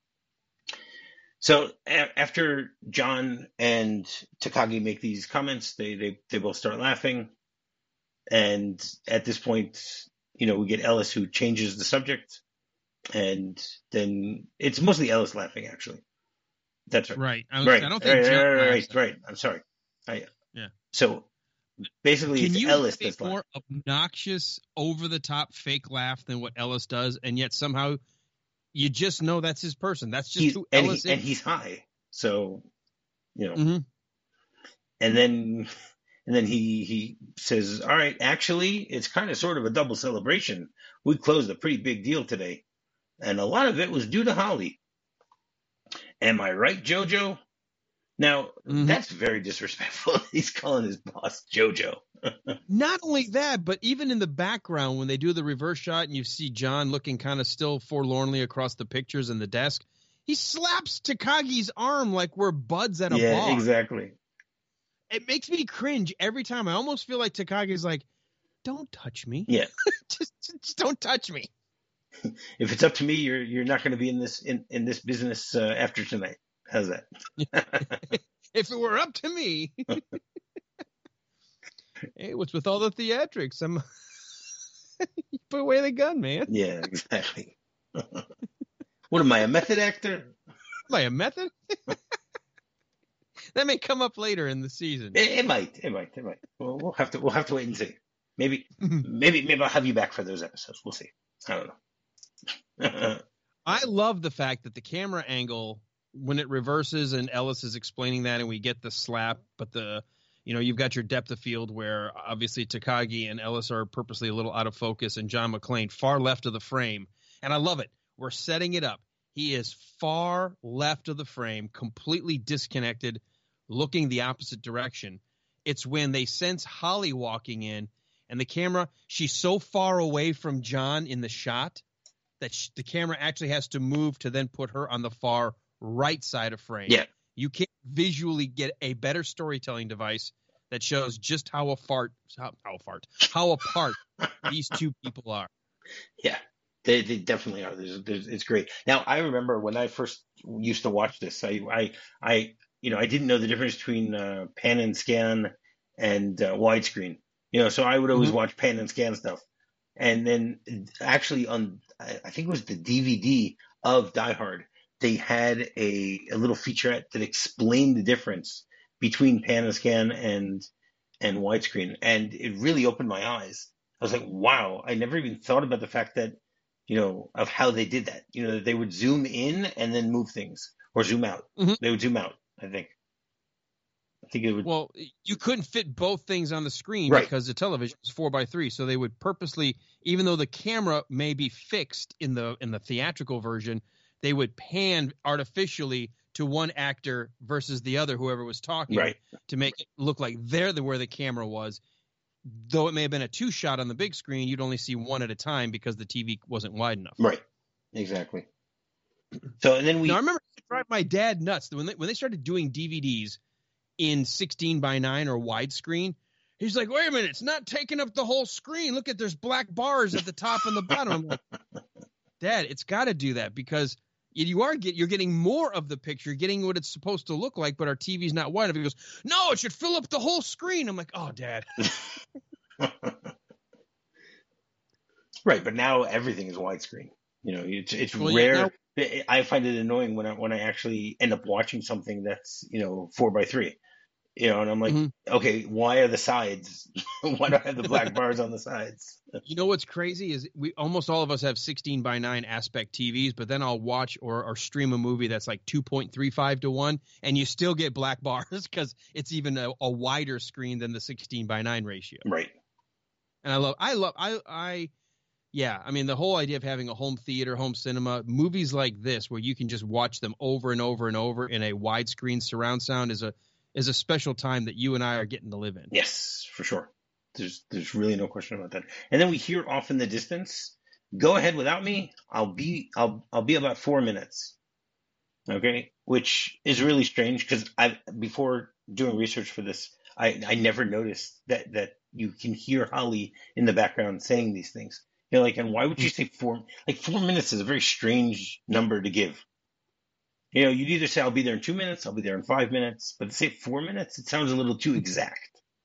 So a- after John and Takagi make these comments, they, they they both start laughing, and at this point, you know, we get Ellis who changes the subject, and then it's mostly Ellis laughing actually. That's right. Right. I, was, Right. I don't think right, John right, right, laughs. right, right. I'm sorry. I, Yeah. So basically, Can it's you Ellis make that's a laughing. more obnoxious, over the top fake laugh than what Ellis does, and yet somehow you just know that's his person. That's just He's, who and, Ellis he, is. and he's high, so you know. Mm-hmm. And then And then he he says, "All right, actually, it's kind of sort of a double celebration. We closed a pretty big deal today, and a lot of it was due to Holly. Am I right, JoJo?" Now, Mm-hmm. that's very disrespectful. He's calling his boss JoJo. Not only that, but even in the background, when they do the reverse shot and you see John looking kind of still forlornly across the pictures in the desk, he slaps Takagi's arm like we're buds at a Yeah, bar. exactly. It makes me cringe every time. I almost feel like Takagi's like, don't touch me. Yeah. just, just don't touch me. If it's up to me, you're you're not going to be in this in, in this business uh, after tonight. How's that? If it were up to me. Hey, what's with all the theatrics? I'm put away the gun, man. Yeah, exactly. What am I, a method actor? Am I a method? That may come up later in the season. It, it might. It might. It might. Well, we'll have to. We'll have to wait and see. Maybe. maybe. Maybe I'll have you back for those episodes. We'll see. I don't know. I love the fact that the camera angle, when it reverses and Ellis is explaining that, and we get the slap, but the, you know, you've got your depth of field where obviously Takagi and Ellis are purposely a little out of focus, and John McClane far left of the frame, and I love it. We're setting it up. He is far left of the frame, completely disconnected, looking the opposite direction. It's when they sense Holly walking in, and the camera, she's so far away from John in the shot that she, the camera actually has to move to then put her on the far right side of frame. Yeah. You can't visually get a better storytelling device that shows just how a fart, how, how a fart, how apart these two people are. Yeah, they they definitely are. There's, there's, it's great. Now, I remember when I first used to watch this, I I, I you know I didn't know the difference between uh, pan and scan and uh, widescreen. You know, so I would always Mhm. watch pan and scan stuff. And then actually on, I I think it was the D V D of Die Hard, they had a, a little featurette that explained the difference between pan and scan and and widescreen, and it really opened my eyes. I was like, wow, I never even thought about the fact that, you know, of how they did that. You know, they would zoom in and then move things, or zoom out. Mhm. They would zoom out, I think. I think it would. Well, you couldn't fit both things on the screen Right. because the television was four by three. So they would purposely, even though the camera may be fixed in the in the theatrical version, they would pan artificially to one actor versus the other, whoever was talking, Right. to make it look like they're the where the camera was. Though it may have been a two shot on the big screen, you'd only see one at a time because the T V wasn't wide enough. Right. Exactly. So, and then we. Now, I remember it drive my dad nuts when they, when they started doing D V Ds in sixteen by nine or widescreen. He's like, wait a minute, it's not taking up the whole screen. Look at, there's black bars at the top and the bottom. I'm like, Dad, it's got to do that because you are get you're getting more of the picture, you're getting what it's supposed to look like, but our T V's not wide enough. He goes, no, it should fill up the whole screen. I'm like, oh, Dad. Right, but now everything is widescreen. You know, it's it's Well, yeah, rare. now- I find it annoying when I when I actually end up watching something that's, you know, four by three. You know, and I'm like, Mhm. okay, why are the sides? Why do I have the black bars on the sides? You know what's crazy is we almost all of us have sixteen by nine aspect T Vs, but then I'll watch or, or stream a movie that's like two point three five to one, and you still get black bars because it's even a, a wider screen than the sixteen by nine ratio. Right. And I love, I love, I, I, yeah, I mean, the whole idea of having a home theater, home cinema, movies like this where you can just watch them over and over and over in a widescreen surround sound is a is a special time that you and I are getting to live in. Yes, for sure. There's there's really no question about that. And then we hear off in the distance, "Go ahead without me. I'll be I'll I'll be about four minutes." Okay, which is really strange because I before doing research for this, I I never noticed that that you can hear Holly in the background saying these things. You know, like, and why would you say four? Like four minutes is a very strange number to give. You know, you'd either say I'll be there in two minutes, I'll be there in five minutes, but to say four minutes, it sounds a little too exact.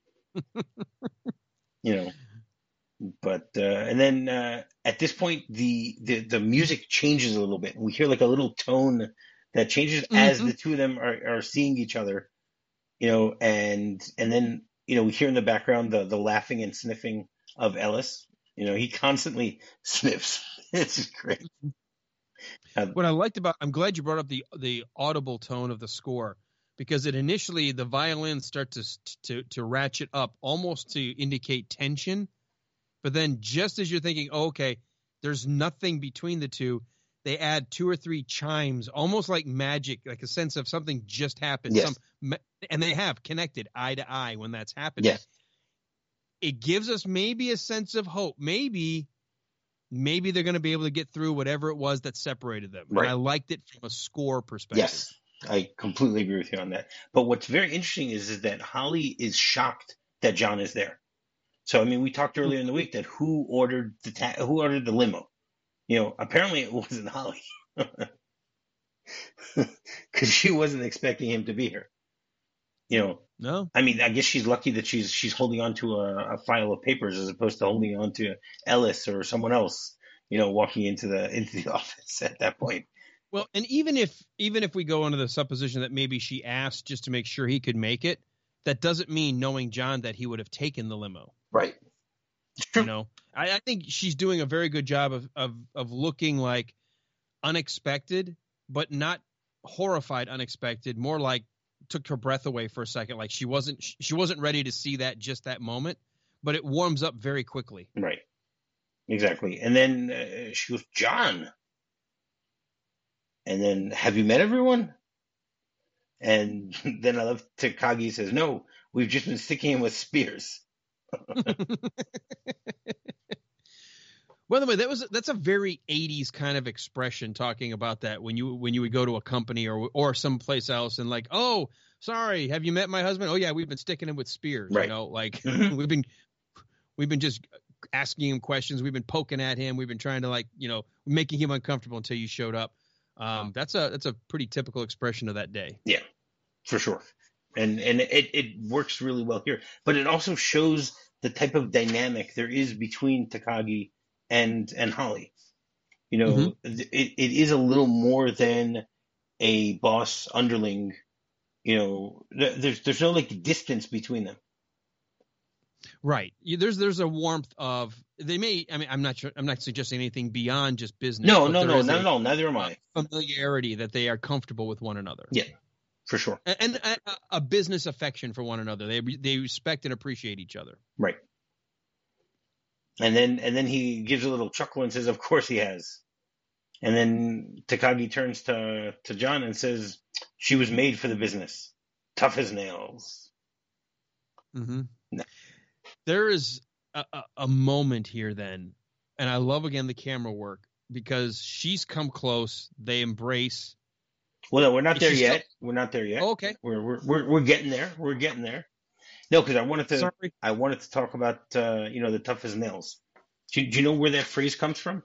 You know, but uh, and then uh, at this point, the, the the music changes a little bit, and we hear like a little tone that changes as Mhm. the two of them are, are seeing each other. You know, and and then you know we hear in the background the the laughing and sniffing of Ellis. You know, he constantly sniffs. It's just great. Uh, What I liked about, I'm glad you brought up the the audible tone of the score. because it initially the violins start to to to ratchet up almost to indicate tension, but then just as you're thinking, oh, okay, there's nothing between the two, they add two or three chimes, almost like magic, like a sense of something just happened. Yes. Some, and they have connected eye to eye when that's happening. Yes. It gives us maybe a sense of hope. Maybe, maybe they're going to be able to get through whatever it was that separated them. Right. And I liked it from a score perspective. Yes, I completely agree with you on that. But what's very interesting is, is that Holly is shocked that John is there. So, I mean, we talked earlier in the week that who ordered the ta- who ordered the limo? You know, apparently it wasn't Holly, because she wasn't expecting him to be here. You know, No. I mean, I guess she's lucky that she's she's holding on to a, a file of papers as opposed to holding on to Ellis or someone else. You know, walking into the into the office at that point. Well, and even if even if we go under the supposition that maybe she asked just to make sure he could make it, that doesn't mean, knowing John, that he would have taken the limo. Right. You know, I, I think she's doing a very good job of, of of looking like unexpected, but not horrified unexpected. More like took her breath away for a second. Like she wasn't she wasn't ready to see that just that moment, but it warms up very quickly. Right. Exactly. And then uh, she goes, John. And then, have you met everyone? And then I love Takagi says, no, we've just been sticking him with spears. By the way, that was that's a very eighties kind of expression, talking about that when you when you would go to a company or or someplace else and like, oh, sorry, have you met my husband? Oh yeah, we've been sticking him with spears. Right. You know, like Mm-hmm. we've been we've been just asking him questions. We've been poking at him. We've been trying to, like, you know, making him uncomfortable until you showed up. Um, that's a that's a pretty typical expression of that day. Yeah, for sure. And and it, it works really well here. But it also shows the type of dynamic there is between Takagi and and Holly. You know, Mm-hmm. it, it is a little more than a boss underling. You know, there's there's no like distance between them. Right. You, there's there's a warmth of, they may, I mean, I'm not sure, I'm not suggesting anything beyond just business. No, but no, there no, is not a at all. Neither am I. familiarity that they are comfortable with one another. Yeah, for sure. And, and a, a business affection for one another. They they respect and appreciate each other. Right. And then and then he gives a little chuckle and says, "Of course he has." And then Takagi turns to to John and says, "She was made for the business, tough as nails." Mm-hmm. No. There is a, a, a moment here then, and I love again the camera work, because she's come close. They embrace. Well, no, we're not there She's yet. We're not there yet. Oh, okay. We're we're we're we're getting there. We're getting there. No, because I wanted to. Sorry. I wanted to talk about uh, you know the tough as nails. Do, do you know where that phrase comes from?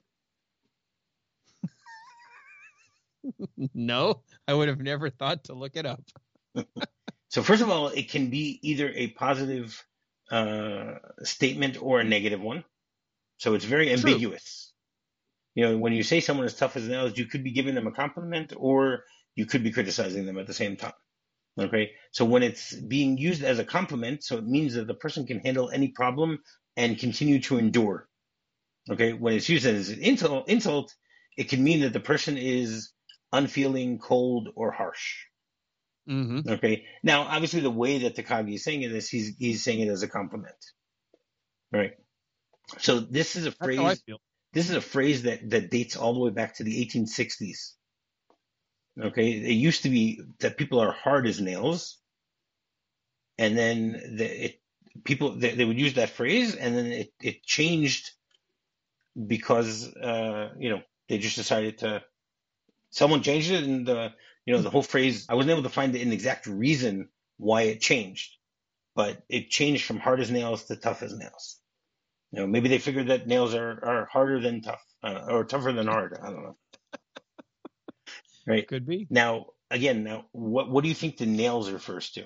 No, I would have never thought to look it up. So first of all, it can be either a positive uh, statement or a negative one. So it's very True. ambiguous. You know, when you say someone is tough as nails, you could be giving them a compliment or you could be criticizing them at the same time. Okay. So when it's being used as a compliment, so it means that the person can handle any problem and continue to endure. Okay. When it's used as an insult, insult, it can mean that the person is unfeeling, cold, or harsh. Mm-hmm. Okay. Now, obviously, the way that Takagi is saying it is he's he's saying it as a compliment. Right. So this is a That's how I phrase. feel. This is a phrase that that dates all the way back to the eighteen sixties. Okay. It used to be that people are hard as nails, and then the, it, people they, they would use that phrase, and then it it changed because uh, you know they just decided to. Someone changed it, and the you know the whole phrase. I wasn't able to find an exact reason why it changed, but it changed from hard as nails to tough as nails. You know, maybe they figured that nails are, are harder than tough, uh, or tougher than hard. I don't know. Right? Could be. Now, again, now what what do you think the nails refers to?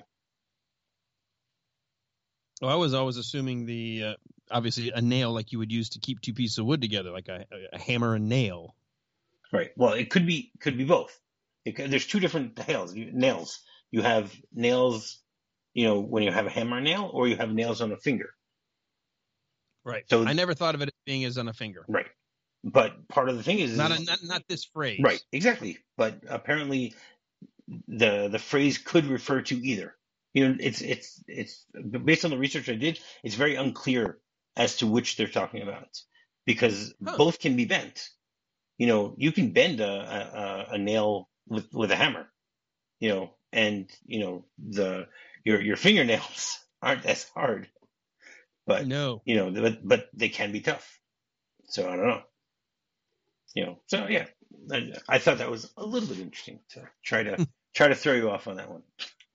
Well, I was always assuming the uh, obviously a nail like you would use to keep two pieces of wood together, like a, a hammer and nail. Right. Well, it could be could be both. It could, there's two different nails. You, nails. You have nails, you know, when you have a hammer nail, or you have nails on a finger. Right. So I never thought of it as being as on a finger. Right. But part of the thing is Not is, a, not not this phrase. right. Exactly. But apparently, the the phrase could refer to either. You know, it's it's it's based on the research I did. It's very unclear as to which they're talking about because Huh. both can be bent. You know, you can bend a a, a nail with with a hammer. You know, and you know the your your fingernails aren't as hard, but No. you know, but but they can be tough. So I don't know. You know, so yeah, I, I thought that was a little bit interesting to try to try to throw you off on that one.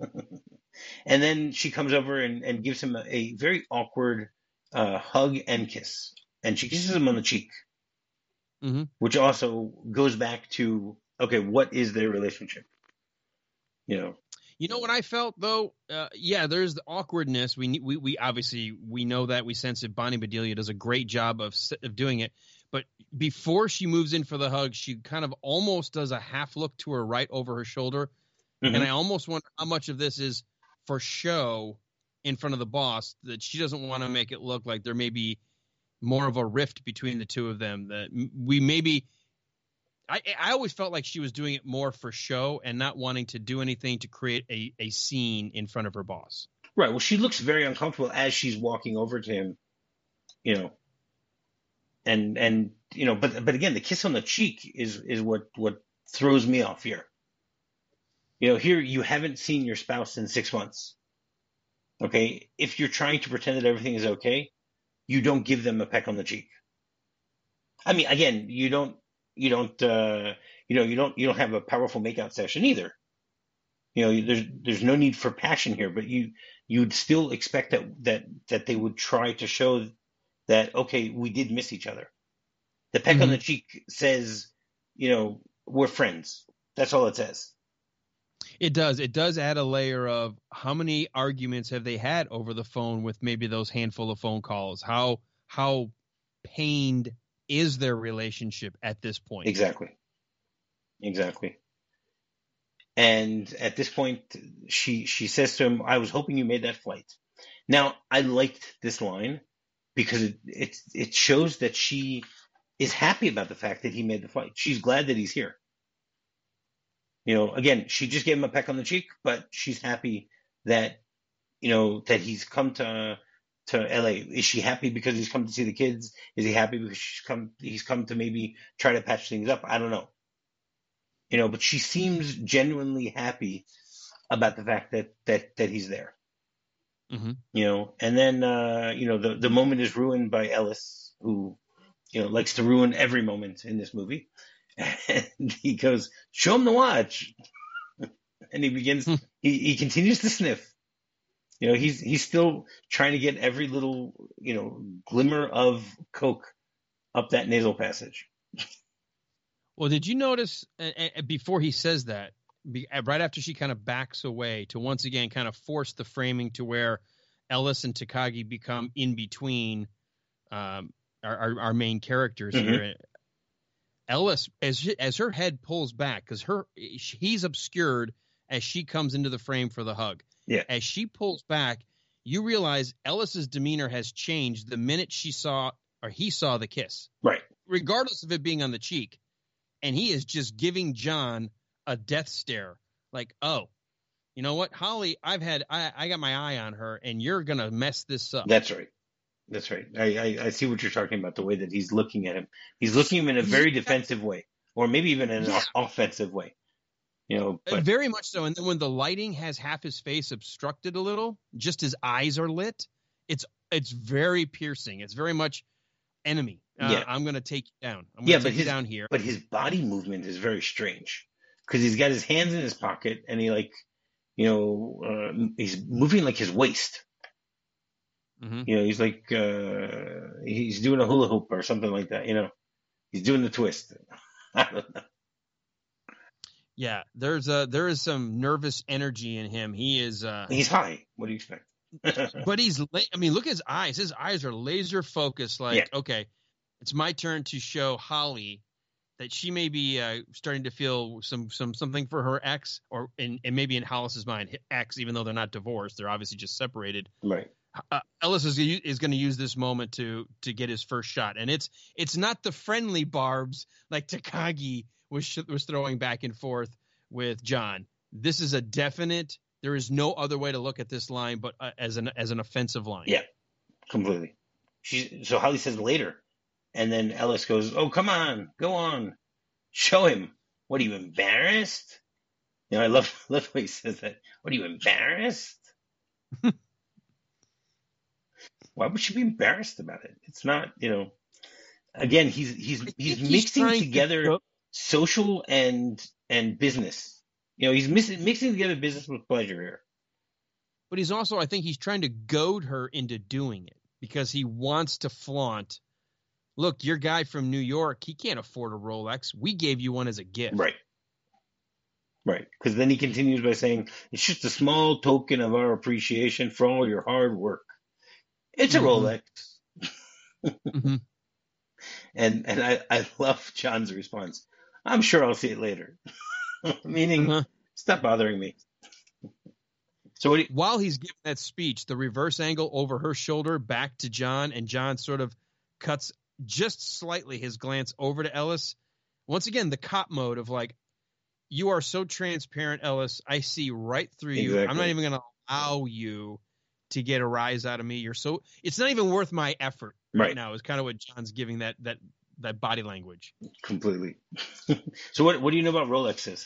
And then she comes over and, and gives him a, a very awkward uh, hug and kiss, and she kisses him on the cheek, Mm-hmm. which also goes back to okay, what is their relationship? You know, You know what I felt though? Uh, yeah, there's the awkwardness. We we we obviously we know that, we sense it. Bonnie Bedelia does a great job of of doing it. But before she moves in for the hug, she kind of almost does a half look to her right over her shoulder, mm-hmm. and I almost wonder how much of this is for show in front of the boss, that she doesn't want to make it look like there may be more of a rift between the two of them. That we maybe. I, I always felt like she was doing it more for show and not wanting to do anything to create a, a scene in front of her boss. Right. Well, she looks very uncomfortable as she's walking over to him, you know, and and you know, but but again, the kiss on the cheek is is what what throws me off here. You know, here you haven't seen your spouse in six months. Okay, if you're trying to pretend that everything is okay, you don't give them a peck on the cheek. I mean, again, you don't. You don't, uh, you know, you don't, you don't have a powerful makeout session either. You know, there's, there's no need for passion here, but you, you'd still expect that, that, that they would try to show that, okay, we did miss each other. The peck Mm-hmm. on the cheek says, you know, we're friends. That's all it says. It does. It does add a layer of how many arguments have they had over the phone with maybe those handful of phone calls? How, how pained is their relationship at this point? Exactly. Exactly. And at this point, she she says to him, "I was hoping you made that flight." Now, I liked this line because it it, it shows that she is happy about the fact that he made the flight. She's glad that he's here. You know, again, she just gave him a peck on the cheek, but she's happy that you know that he's come to to L A. Is she happy because he's come to see the kids? Is he happy because she's come he's come to maybe try to patch things up? I don't know. You know, but she seems genuinely happy about the fact that that that he's there. Mm-hmm. You know, and then uh, you know the the moment is ruined by Ellis, who you know likes to ruin every moment in this movie. And he goes, "Show him the watch," and he begins. he he continues to sniff. You know, he's he's still trying to get every little, you know, glimmer of coke up that nasal passage. Well, did you notice uh, uh, before he says that, be, uh, right after she kind of backs away to once again kind of force the framing to where Ellis and Takagi become in between um, our, our, our main characters Mm-hmm. here. Ellis, as as her head pulls back, because her he's obscured as she comes into the frame for the hug. Yeah. As she pulls back, you realize Ellis's demeanor has changed the minute she saw or he saw the kiss. Right. Regardless of it being on the cheek. And he is just giving John a death stare. Like, oh, you know what, Holly, I've had I, I got my eye on her, and you're gonna mess this up. That's right. That's right. I, I, I see what you're talking about, the way that he's looking at him. He's looking at him in a very defensive way, or maybe even in an Yeah. offensive way. You know, but Very much so. And then when the lighting has half his face obstructed a little, just his eyes are lit, it's it's very piercing. It's very much enemy. Uh, Yeah. I'm going to take you down. I'm going to yeah, take but you his down here. but his body movement is very strange because he's got his hands in his pocket and he like, you know, uh, he's moving like his waist. Mm-hmm. You know, he's like uh, he's doing a hula hoop or something like that. You know, he's doing the twist. I don't know. Yeah, there's a there is some nervous energy in him. He is uh He's high. What do you expect? but he's la- I mean, look at his eyes. His eyes are laser focused, like, Yeah. okay, it's my turn to show Holly that she may be uh, starting to feel some some something for her ex, or in and maybe in Hollis's mind, ex, even though they're not divorced, they're obviously just separated. Right. Uh, Ellis is is going to use this moment to to get his first shot, and it's it's not the friendly barbs like Takagi was sh- was throwing back and forth with John. this is a definite. There is no other way to look at this line, but uh, as an as an offensive line. Yeah, completely. She, so Holly says later, and then Ellis goes, "Oh, come on, go on, show him. What are you, embarrassed?" You know, I love love the way he says that. What are you, embarrassed? Why would she be embarrassed about it? It's not, you know. Again, he's he's he's mixing he's together to... social and and business. You know, he's mixing mixing together business with pleasure here. But he's also, I think, he's trying to goad her into doing it because he wants to flaunt. Look, your guy from New York, he can't afford a Rolex. We gave you one as a gift. Right. Right. Because then he continues by saying, it's just a small token of our appreciation for all your hard work. It's a mm-hmm. Rolex. mm-hmm. And and I, I love John's response. I'm sure I'll see it later. Meaning, uh-huh. stop bothering me. So what you- while he's giving that speech, the reverse angle over her shoulder back to John, and John sort of cuts just slightly his glance over to Ellis. Once again, the cop mode of like, you are so transparent, Ellis. I see right through exactly. you. I'm not even going to allow you to get a rise out of me. You're so it's not even worth my effort right, right now. Is kind of what John's giving that that that body language. Completely. So what what do you know about Rolexes?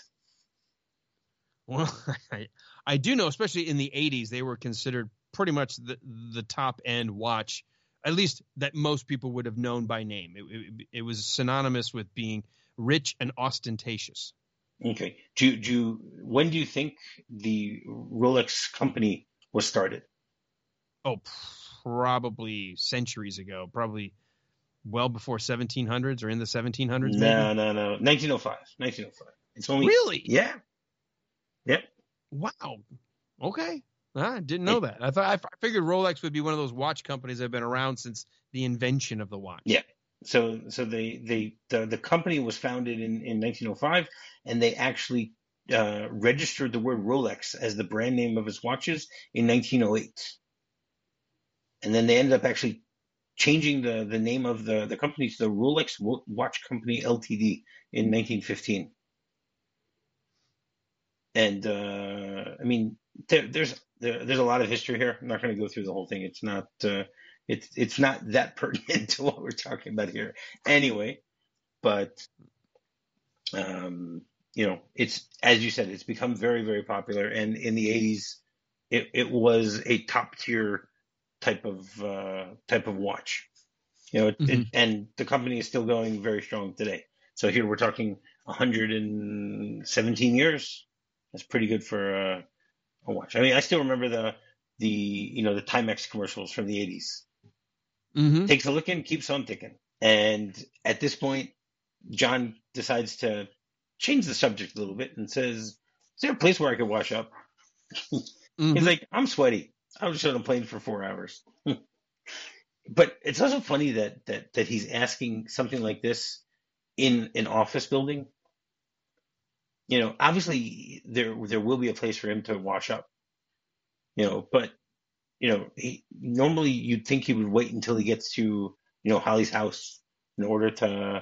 Well, I, I do know, especially in the eighties, they were considered pretty much the the top end watch, at least that most people would have known by name. It, it, it was synonymous with being rich and ostentatious. Okay. Do do you, when do you think the Rolex company was started? Oh, probably centuries ago. Probably well before seventeen hundreds or in the seventeen hundreds. No, no, no. nineteen oh five. nineteen oh five. It's only really. Yeah. Yep. Wow. Okay. I didn't know it, that. I thought I figured Rolex would be one of those watch companies that have been around since the invention of the watch. Yeah. So, so they, they, the, the company was founded in, in nineteen oh five, and they actually uh, registered the word Rolex as the brand name of its watches in nineteen oh eight. And then they ended up actually changing the, the name of the, the company to the Rolex Watch Company Limited in nineteen fifteen. And uh, I mean, there, there's there, there's a lot of history here. I'm not going to go through the whole thing. It's not. Uh, It's it's not that pertinent to what we're talking about here, anyway. But um, you know, it's as you said, it's become very very popular, and in the eighties, it, it was a top tier type of uh, type of watch. You know, it, mm-hmm. it, and the company is still going very strong today. So here we're talking one hundred seventeen years. That's pretty good for uh, a watch. I mean, I still remember the the you know the Timex commercials from the eighties. Mm-hmm. Takes a look in, keeps on ticking. And at this point, John decides to change the subject a little bit and says, is there a place where I could wash up? mm-hmm. He's like, I'm sweaty. I was just on a plane for four hours. But it's also funny that, that, that he's asking something like this in an office building. You know, obviously there there will be a place for him to wash up. You know, but You know, he, normally you'd think he would wait until he gets to, you know, Holly's house in order to.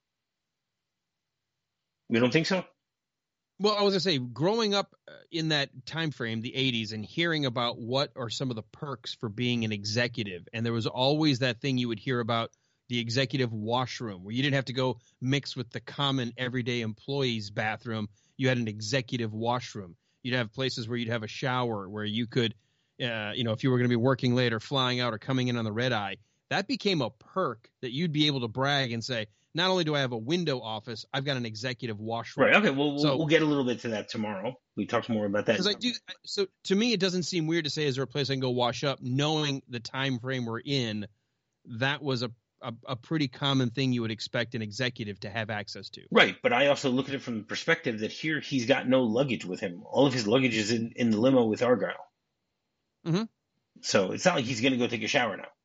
You don't think so? Well, I was gonna say, growing up in that time frame, the eighties, and hearing about what are some of the perks for being an executive, and there was always that thing you would hear about, the executive washroom, where you didn't have to go mix with the common everyday employee's bathroom. You had an executive washroom. You'd have places where you'd have a shower where you could. Uh, you know, if you were going to be working late or flying out or coming in on the red eye, that became a perk that you'd be able to brag and say, not only do I have a window office, I've got an executive washroom. Right. Okay. Well, we'll, so, we'll get a little bit to that tomorrow. We talk more about that. Because I do. So to me, it doesn't seem weird to say, is there a place I can go wash up? Knowing the time frame we're in, that was a, a, a pretty common thing you would expect an executive to have access to. Right. But I also look at it from the perspective that here he's got no luggage with him. All of his luggage is in, in the limo with Argyle. Mm-hmm. So it's not like he's going to go take a shower now.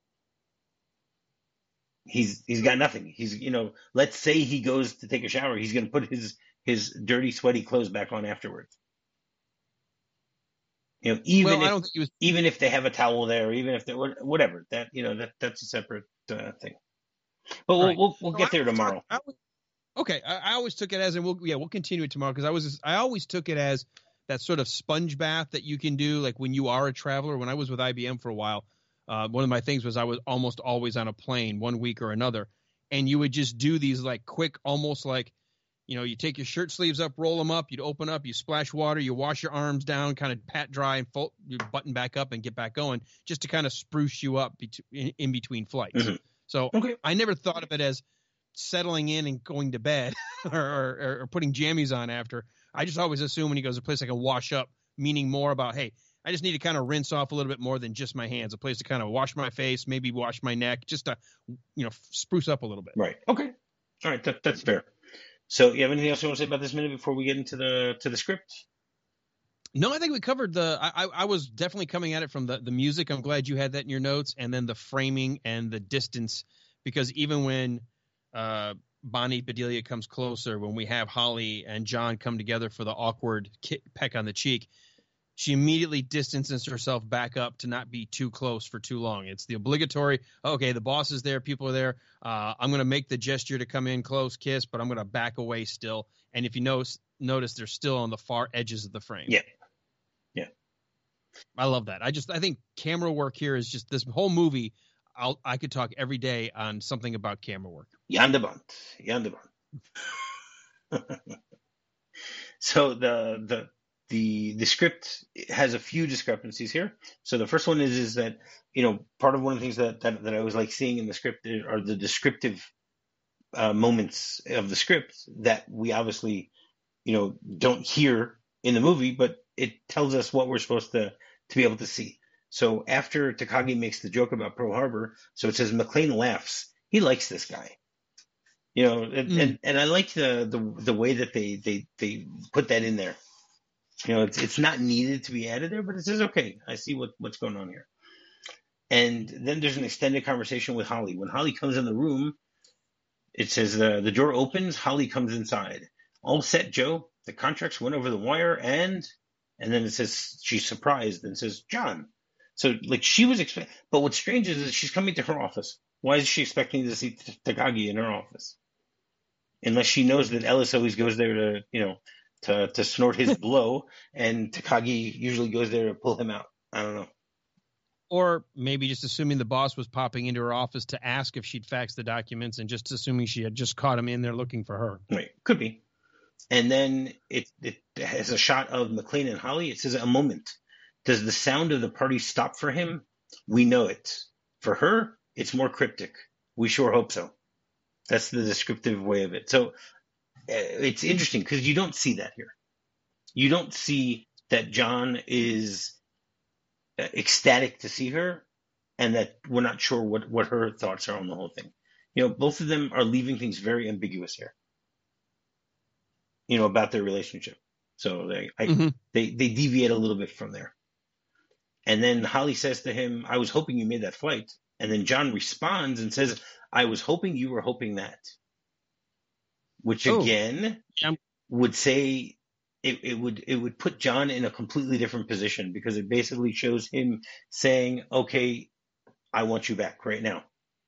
He's he's got nothing. He's you know, let's say he goes to take a shower, he's going to put his his dirty, sweaty clothes back on afterwards. You know, even well, if I don't think he was... even if they have a towel there, even if they whatever that you know that that's a separate uh, thing. But we'll right. we'll, we'll get there tomorrow. Talk, I was, okay, I, I always took it as, and we'll yeah we'll continue it tomorrow because I was I always took it as. that sort of sponge bath that you can do, like when you are a traveler. When I was with I B M for a while, uh, one of my things was I was almost always on a plane one week or another, and you would just do these like quick, almost like, you know, you take your shirt sleeves up, roll them up, you'd open up, you splash water, you wash your arms down, kind of pat dry, and fold, you button back up and get back going, just to kind of spruce you up bet- in, in between flights. Mm-hmm. So Okay. I never thought of it as settling in and going to bed or, or, or putting jammies on after. I just always assume when he goes to a place I can wash up, meaning more about, hey, I just need to kind of rinse off a little bit more than just my hands, a place to kind of wash my face, maybe wash my neck, just to, you know, spruce up a little bit. Right. Okay. All right. That, that's fair. So, you have anything else you want to say about this minute before we get into the to the script? No, I think we covered the. I, I was definitely coming at it from the, the music. I'm glad you had that in your notes, and then the framing and the distance, because even when uh, Bonnie Bedelia comes closer, when we have Holly and John come together for the awkward kick, peck on the cheek, she immediately distances herself back up to not be too close for too long. It's the obligatory, okay, the boss is there, people are there. Uh, I'm going to make the gesture to come in close, kiss, but I'm going to back away still. And if you notice, notice they're still on the far edges of the frame. Yeah. Yeah. I love that. I just, I think camera work here is just this whole movie. I'll, I could talk every day on something about camera work. Yandabant. Yandabant. So the, the, The the script has a few discrepancies here. So the first one is is that, you know, part of one of the things that, that, that I was like seeing in the script are the descriptive uh, moments of the script that we obviously, you know, don't hear in the movie, but it tells us what we're supposed to, to be able to see. So after Takagi makes the joke about Pearl Harbor, so it says McClane laughs. He likes this guy. You know, and, mm. and, and I like the, the the way that they, they, they put that in there. You know, it's it's not needed to be added there, but it says, okay, I see what, what's going on here. And then there's an extended conversation with Holly. When Holly comes in the room, it says the, the door opens, Holly comes inside. All set, Joe. The contracts went over the wire, and and then it says she's surprised and says, John. So, like, she was expecting, but what's strange is that she's coming to her office. Why is she expecting to see Takagi in her office? Unless she knows that Ellis always goes there to, you know, to, to snort his blow, and Takagi usually goes there to pull him out. I don't know. Or maybe just assuming the boss was popping into her office to ask if she'd faxed the documents, and just assuming she had just caught him in there looking for her. Right. Could be. And then it, it has a shot of McClane and Holly. It says, a moment. Does the sound of the party stop for him? We know it. For her, it's more cryptic. We sure hope so. That's the descriptive way of it. So, it's interesting because you don't see that here. You don't see that John is ecstatic to see her, and that we're not sure what, what her thoughts are on the whole thing. You know, both of them are leaving things very ambiguous here, you know, about their relationship. So they I, mm-hmm. they they deviate a little bit from there. And then Holly says to him, I was hoping you made that flight. And then John responds and says, I was hoping you were hoping that. Which again oh. would say it, it would it would put John in a completely different position, because it basically shows him saying, okay, I want you back right now.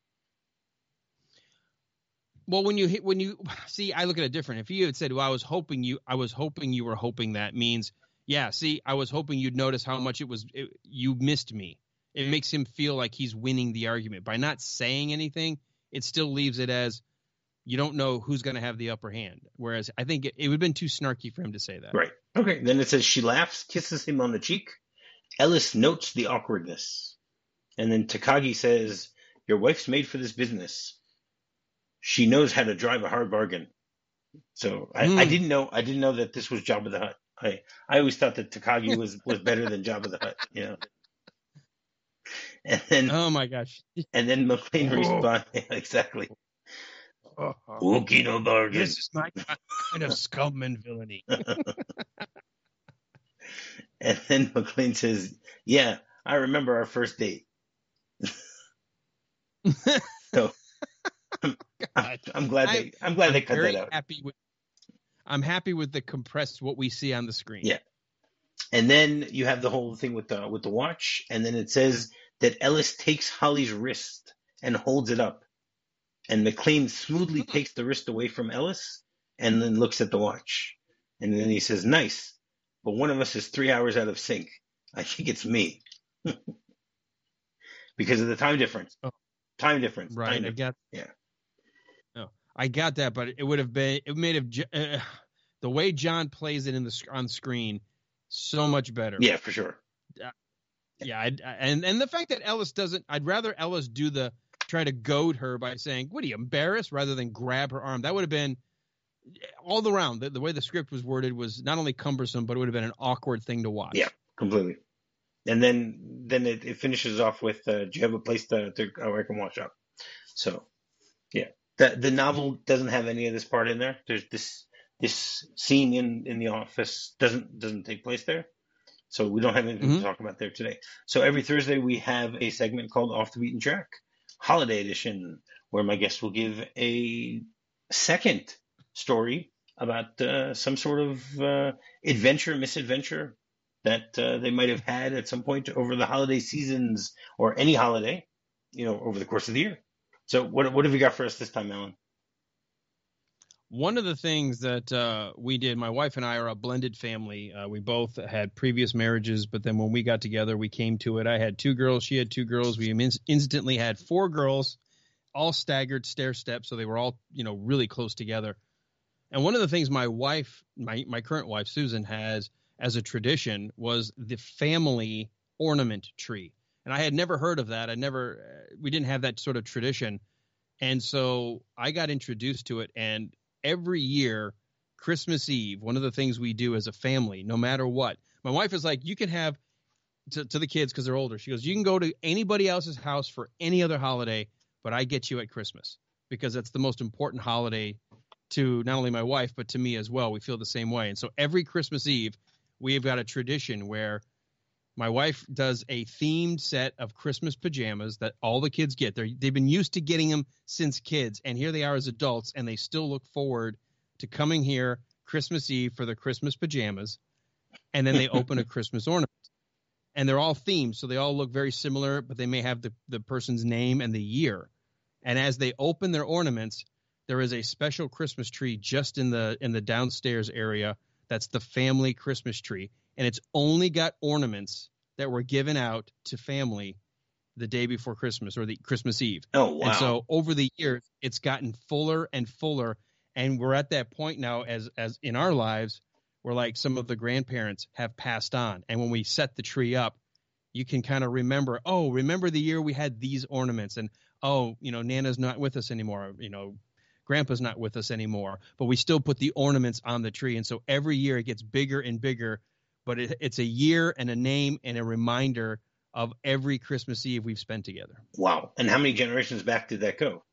Well, when you when you see, I look at it different. If you had said, well, I was hoping you I was hoping you were hoping that, means, yeah, see, I was hoping you'd notice how much it was it, you missed me. It makes him feel like he's winning the argument. By not saying anything, it still leaves it as, you don't know who's going to have the upper hand. Whereas I think it, it would have been too snarky for him to say that. Right. Okay. Then it says she laughs, kisses him on the cheek. Ellis notes the awkwardness. And then Takagi says, your wife's made for this business. She knows how to drive a hard bargain. So I, mm. I didn't know I didn't know that this was Jabba the Hutt. I, I always thought that Takagi was, was better than Jabba the Hutt, you know. And then oh my gosh. And then McClane oh. responds exactly. Oh, no bargain. This is my kind of scum and villainy. And then McClane says, yeah, I remember our first date. So I'm, I'm, I'm glad they I'm glad I'm they cut that out. Happy with, I'm happy with the compressed what we see on the screen. Yeah. And then you have the whole thing with the with the watch, and then it says that Ellis takes Holly's wrist and holds it up. And McClane smoothly takes the wrist away from Ellis and then looks at the watch. And then he says, nice. but one of us is three hours out of sync. I think it's me because of the time difference. Oh, time difference. right. Time I difference. got. Yeah. No, I got that, but it would have been. It made have uh, the way John plays it in the on screen so much better. Yeah, for sure. Uh, yeah, I, and and the fact that Ellis doesn't. I'd rather Ellis do the try to goad her by saying, "What are you embarrassed?" rather than grab her arm. That would have been all around. The, the way the script was worded was not only cumbersome, but it would have been an awkward thing to watch. Yeah, completely. And then then it, it finishes off with, uh, "Do you have a place to, to where I can wash up?" So, yeah, the the novel doesn't have any of this part in there. There's this this scene in, in the office doesn't doesn't take place there, so we don't have anything Mhm. to talk about there today. So every Thursday we have a segment called Off the Beaten Track, Holiday Edition, where my guests will give a second story about uh, some sort of uh, adventure, misadventure that uh, they might have had at some point over the holiday seasons or any holiday, you know, over the course of the year. So what what have you got for us this time, Alan? One of the things that uh, we did, my wife and I are a blended family. Uh, we both had previous marriages, but then when we got together, we came to it. I had two girls. She had two girls. We in- instantly had four girls, all staggered stair steps. So they were all, you know, really close together. And one of the things my wife, my, my current wife, Susan, has as a tradition was the family ornament tree. And I had never heard of that. I never, we didn't have that sort of tradition. And so I got introduced to it. And every year, Christmas Eve, one of the things we do as a family, no matter what, my wife is like, you can have to, to the kids because they're older. She goes, you can go to anybody else's house for any other holiday, but I get you at Christmas because that's the most important holiday to not only my wife, but to me as well. We feel the same way. And so every Christmas Eve, we've got a tradition where my wife does a themed set of Christmas pajamas that all the kids get. They're, they've been used to getting them since kids, and here they are as adults, and they still look forward to coming here Christmas Eve for their Christmas pajamas, and then they open a Christmas ornament. And they're all themed, so they all look very similar, but they may have the, the person's name and the year. And as they open their ornaments, there is a special Christmas tree just in the in the downstairs area. That's the family Christmas tree. And it's only got ornaments that were given out to family the day before Christmas or the Christmas Eve. Oh, wow. And so over the years, it's gotten fuller and fuller. And we're at that point now as as in our lives where like some of the grandparents have passed on. And when we set the tree up, you can kind of remember, oh, remember the year we had these ornaments. And, oh, you know, Nana's not with us anymore. You know, Grandpa's not with us anymore. But we still put the ornaments on the tree. And so every year it gets bigger and bigger. But it, it's a year and a name and a reminder of every Christmas Eve we've spent together. Wow. And how many generations back did that go?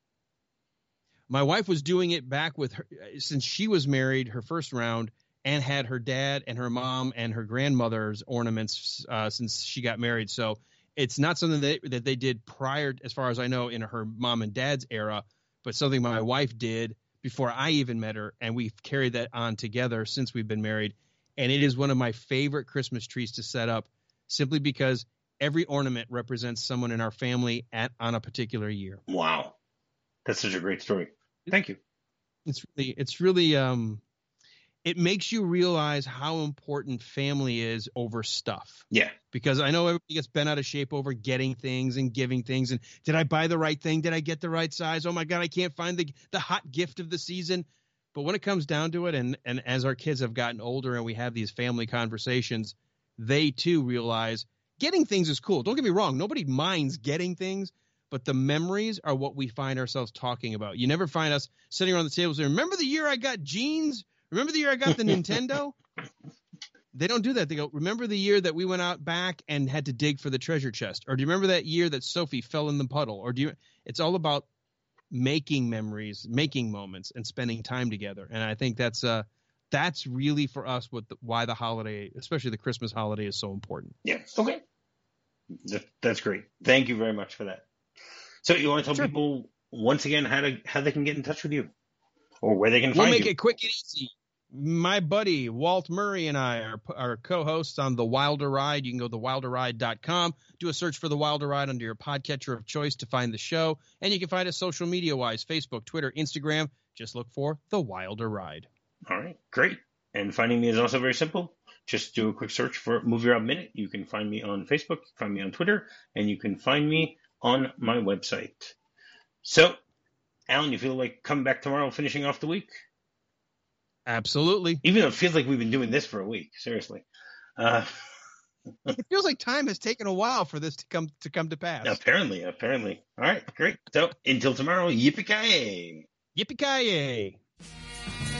My wife was doing it back with her since she was married, her first round, and had her dad and her mom and her grandmother's ornaments uh, since she got married. So it's not something that, that they did prior, as far as I know, in her mom and dad's era, but something my wife did before I even met her. And we've carried that on together since we've been married. And it is one of my favorite Christmas trees to set up simply because every ornament represents someone in our family at on a particular year. Wow. That's such a great story. Thank you. It's really, it's really, um, it makes you realize how important family is over stuff. Yeah. Because I know everybody gets bent out of shape over getting things and giving things. And did I buy the right thing? Did I get the right size? Oh my God, I can't find the the hot gift of the season. But when it comes down to it, and, and as our kids have gotten older and we have these family conversations, they too realize getting things is cool. Don't get me wrong. Nobody minds getting things, but the memories are what we find ourselves talking about. You never find us sitting around the table saying, remember the year I got jeans? Remember the year I got the Nintendo? They don't do that. They go, remember the year that we went out back and had to dig for the treasure chest? Or do you remember that year that Sophie fell in the puddle? Or do you, it's all about making memories, making moments, and spending time together. And I think that's uh, that's really for us what the, why the holiday, especially the Christmas holiday, is so important. Yeah. Okay. That, that's great. Thank you very much for that. So you want to tell Sure. people once again how to how they can get in touch with you or where they can We'll find make you? it quick and easy. My buddy Walt Murray and I are, are co-hosts on The Wilder Ride. You can go to the wilder ride dot com, do a search for The Wilder Ride under your podcatcher of choice to find the show. And you can find us social media-wise, Facebook, Twitter, Instagram. Just look for The Wilder Ride. All right. Great. And finding me is also very simple. just do a quick search for Movie Rob Minute. You can find me on Facebook, you can find me on Twitter, and you can find me on my website. So, Alan, you feel like coming back tomorrow, finishing off the week? Absolutely. Even though it feels like we've been doing this for a week, seriously. Uh, it feels like time has taken a while for this to come to come to pass. Apparently, apparently. All right, great. So until tomorrow, yippee-ki-yay. Yippee-ki-yay.